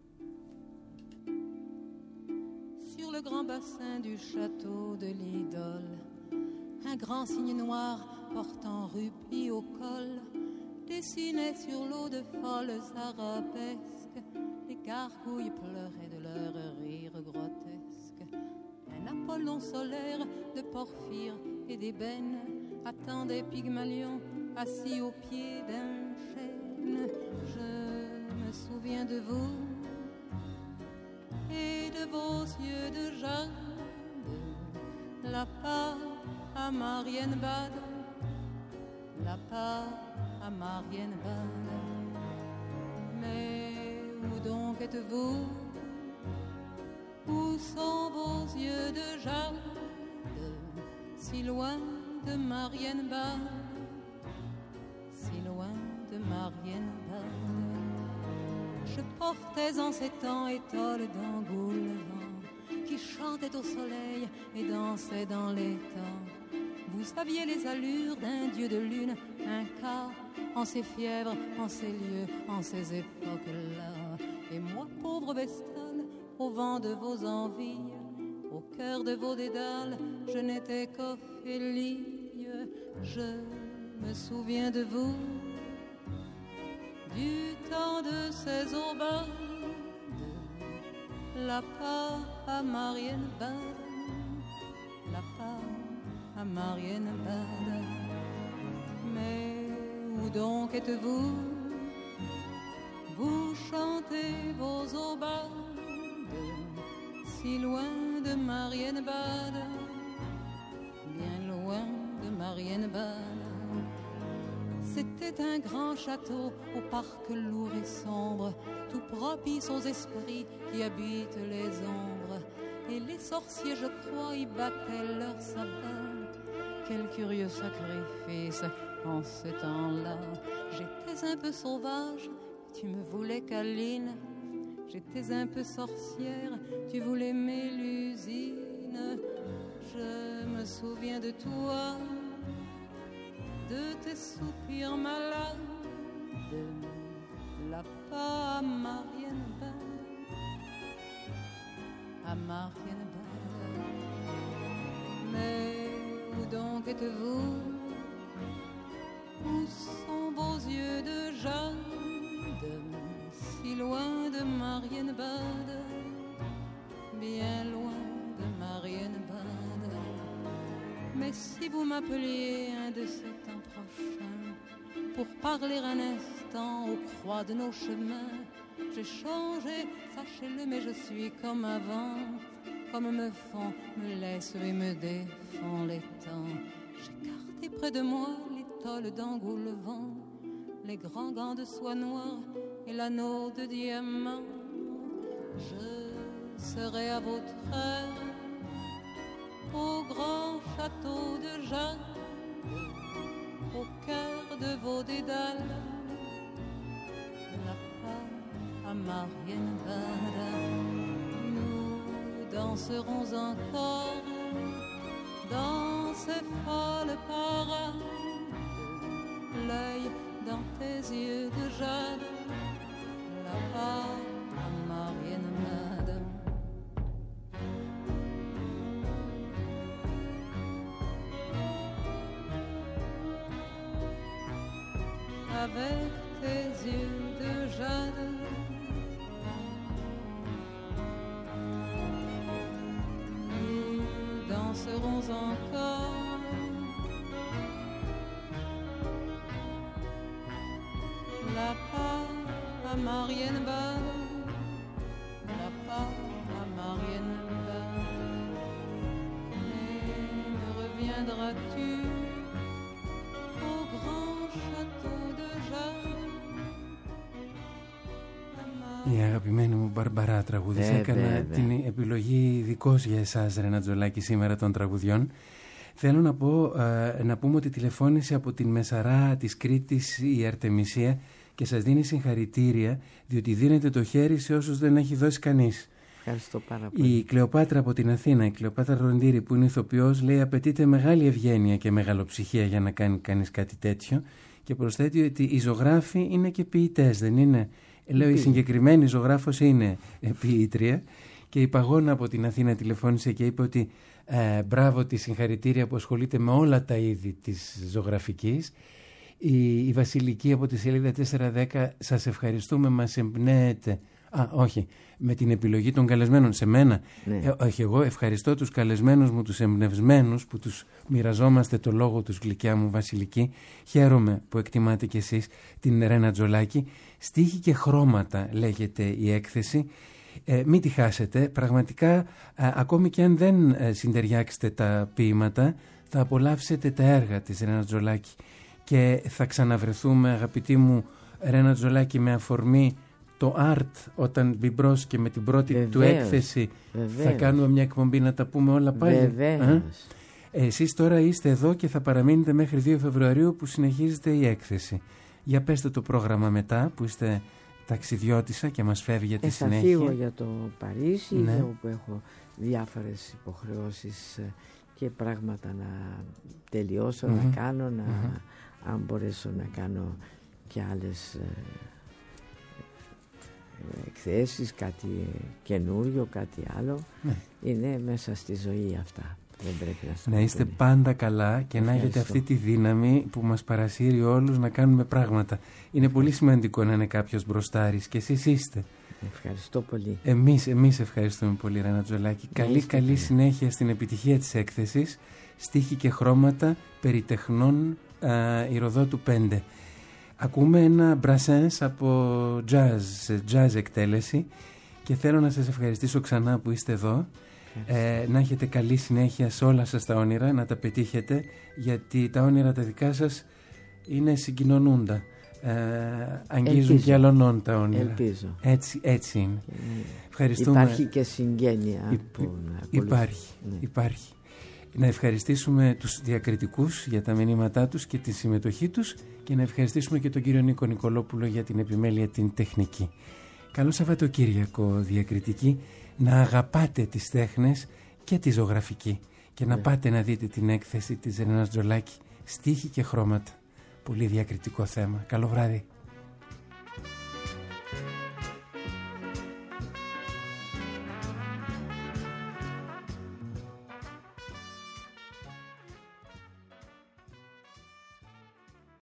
F: Sur le grand bassin du château de l'Idole, un grand signe noir portant rubis au col dessinait sur l'eau de folles arabesques. Les gargouilles pleuraient de leur rire grotesque. Un Apollon solaire de porphyre et d'ébène attendait Pygmalion assis au pied d'un chêne. Je me souviens de vous et de vos yeux de jade, la part à Marienbad, la part à Marienbad. Mais où donc êtes-vous? Où sont vos yeux de jade, si loin de Marienbad, si loin de Marienbad? Je portais en ces temps étoile d'engoulevent qui chantait au soleil et dansait dans les temps. Vous aviez les allures d'un dieu de lune, un cas en ces fièvres, en ces lieux, en ces époques-là. Et moi, pauvre vestale, au vent de vos envies, au cœur de vos dédales, je n'étais qu'Ophélie. Je me souviens de vous, du temps de ces aubades, la part à Marienbad, la part à Marienbad. Mais où donc êtes-vous? Vous chantez vos aubades si loin de Marienbad, bien loin de Marienbad. C'était un grand château au parc lourd et sombre, tout propice aux esprits qui habitent les ombres. Et les sorciers, je crois, y battaient leur sabbat. Quel curieux sacrifice en ce temps-là. J'étais un peu sauvage, tu me voulais câline. J'étais un peu sorcière, tu voulais Mélusine. Je me souviens de toi, de tes soupirs malades, là-bas à Marienbad, à Marienbad. Mais où donc êtes-vous? Où sont vos yeux de jade, si loin de Marienbad, bien loin de Marienbad? Mais si vous m'appeliez un de ces temps prochains pour parler un instant aux croix de nos chemins, j'ai changé, sachez-le, mais je suis comme avant, comme me font, me laissent et me défend les temps. J'ai gardé près de moi l'étole d'engoulevent, les grands gants de soie noire et l'anneau de diamant. Je serai à votre aide au grand château de Jade, au cœur de vos dédales, là-bas à Marienbad. Nous danserons encore dans ces folles parades, l'œil dans tes yeux de jade, là-bas à Marienbad. Avec tes yeux de jade, nous danserons encore là-bas à Marienbad, là-bas à Marienbad. Mais me reviendras-tu au grand château de Jade?
B: Η αγαπημένη μου Μπαρμπαρά τραγούδης.
E: Ε,
B: Έκανα
E: βέβαια.
B: την επιλογή δικός για εσάς, Ρενατζολάκη, σήμερα των τραγουδιών. Θέλω να πω, ε, να πούμε ότι τηλεφώνησε από την Μεσαρά της Κρήτης η Αρτεμισία και σας δίνει συγχαρητήρια, διότι δίνετε το χέρι σε όσους δεν έχει δώσει κανείς.
E: Ευχαριστώ πάρα πολύ.
B: Η Κλεοπάτρα από την Αθήνα, η Κλεοπάτρα Ροντήρη, που είναι ηθοποιός, λέει: απαιτείται μεγάλη ευγένεια και μεγαλοψυχία για να κάνει κανείς κάτι τέτοιο. Και προσθέτει ότι οι ζωγράφοι είναι και ποιητές, δεν είναι? Λέω: η συγκεκριμένη ζωγράφος είναι ποιήτρια. Και η Παγώνα από την Αθήνα τηλεφώνησε και είπε ότι ε, μπράβο, τη συγχαρητήρια που ασχολείται με όλα τα είδη της ζωγραφικής. Η, η Βασιλική από τη σελίδα τετρακόσια δέκα, σας ευχαριστούμε, μας εμπνέεται. Α, όχι, με την επιλογή των καλεσμένων σε μένα.
E: Ναι.
B: Ε, όχι, εγώ ευχαριστώ τους καλεσμένους μου, τους εμπνευσμένους που τους μοιραζόμαστε το λόγο τους, γλυκιά μου Βασιλική. Χαίρομαι που εκτιμάτε κι εσείς την Ρενατζολάκη. Στίχοι και χρώματα λέγεται η έκθεση. Ε, μην τη χάσετε. Πραγματικά, α, ακόμη και αν δεν ε, συντεριάξετε τα ποίηματα, θα απολαύσετε τα έργα της Ρενατζολάκη. Και θα ξαναβρεθούμε, αγαπητή μου Ρενατζολάκη, με αφορμή το art, όταν μπει μπρος και με την πρώτη
E: Βεβαίως,
B: του έκθεση
E: βεβαίως.
B: θα κάνουμε μια εκπομπή να τα πούμε όλα πάλι.
E: Βεβαίως.
B: Εσείς τώρα είστε εδώ και θα παραμείνετε μέχρι δύο Φεβρουαρίου που συνεχίζεται η έκθεση. Για πέστε το πρόγραμμα μετά που είστε ταξιδιώτησα και μας φεύγει για τη
E: ε, θα
B: συνέχεια.
E: φύγω για το Παρίσι,
B: Ναι.
E: όπου έχω διάφορες υποχρεώσεις ε, και πράγματα να τελειώσω,
B: Mm-hmm.
E: να κάνω, να,
B: Mm-hmm.
E: αν μπορέσω να κάνω και άλλες ε, εκθέσεις, κάτι καινούριο, κάτι άλλο.
B: Ναι.
E: Είναι μέσα στη ζωή αυτά. Δεν πρέπει να
B: Να
E: σταματούν.
B: είστε πάντα καλά και να έχετε
E: Ευχαριστώ.
B: αυτή τη δύναμη που μας παρασύρει όλους να κάνουμε πράγματα. Είναι πολύ σημαντικό να είναι κάποιος μπροστάρης και εσείς είστε.
E: Ευχαριστώ πολύ.
B: Εμείς, εμείς ευχαριστούμε πολύ, Ρενατζολάκη. Καλή,
E: είστε
B: καλή
E: καλά.
B: συνέχεια στην επιτυχία της έκθεσης. Στίχοι και χρώματα περί τεχνών η Ροδότου πέντε. Ακούμε ένα Brassens από jazz, jazz εκτέλεση και θέλω να σας ευχαριστήσω ξανά που είστε εδώ. Ε, να έχετε καλή συνέχεια σε όλα σας τα όνειρα, να τα πετύχετε, γιατί τα όνειρα τα δικά σας είναι συγκοινωνούντα. Ε, αγγίζουν και αλλωνών τα όνειρα.
E: Ελπίζω.
B: Έτσι, έτσι είναι. Ευχαριστούμε.
E: Υπάρχει και συγγένεια
B: Υ,
E: που
B: υπάρχει, ναι. υπάρχει. Να ευχαριστήσουμε τους διακριτικούς για τα μηνύματά τους και τη συμμετοχή τους και να ευχαριστήσουμε και τον κύριο Νίκο Νικολόπουλο για την επιμέλεια την τεχνική. Καλό Σαββατοκύριακο διακριτική. Να αγαπάτε τις τέχνες και τη ζωγραφική και να ναι. πάτε να δείτε την έκθεση της Ρενάς Τζολάκη, στίχοι και χρώματα. Πολύ διακριτικό θέμα. Καλό βράδυ.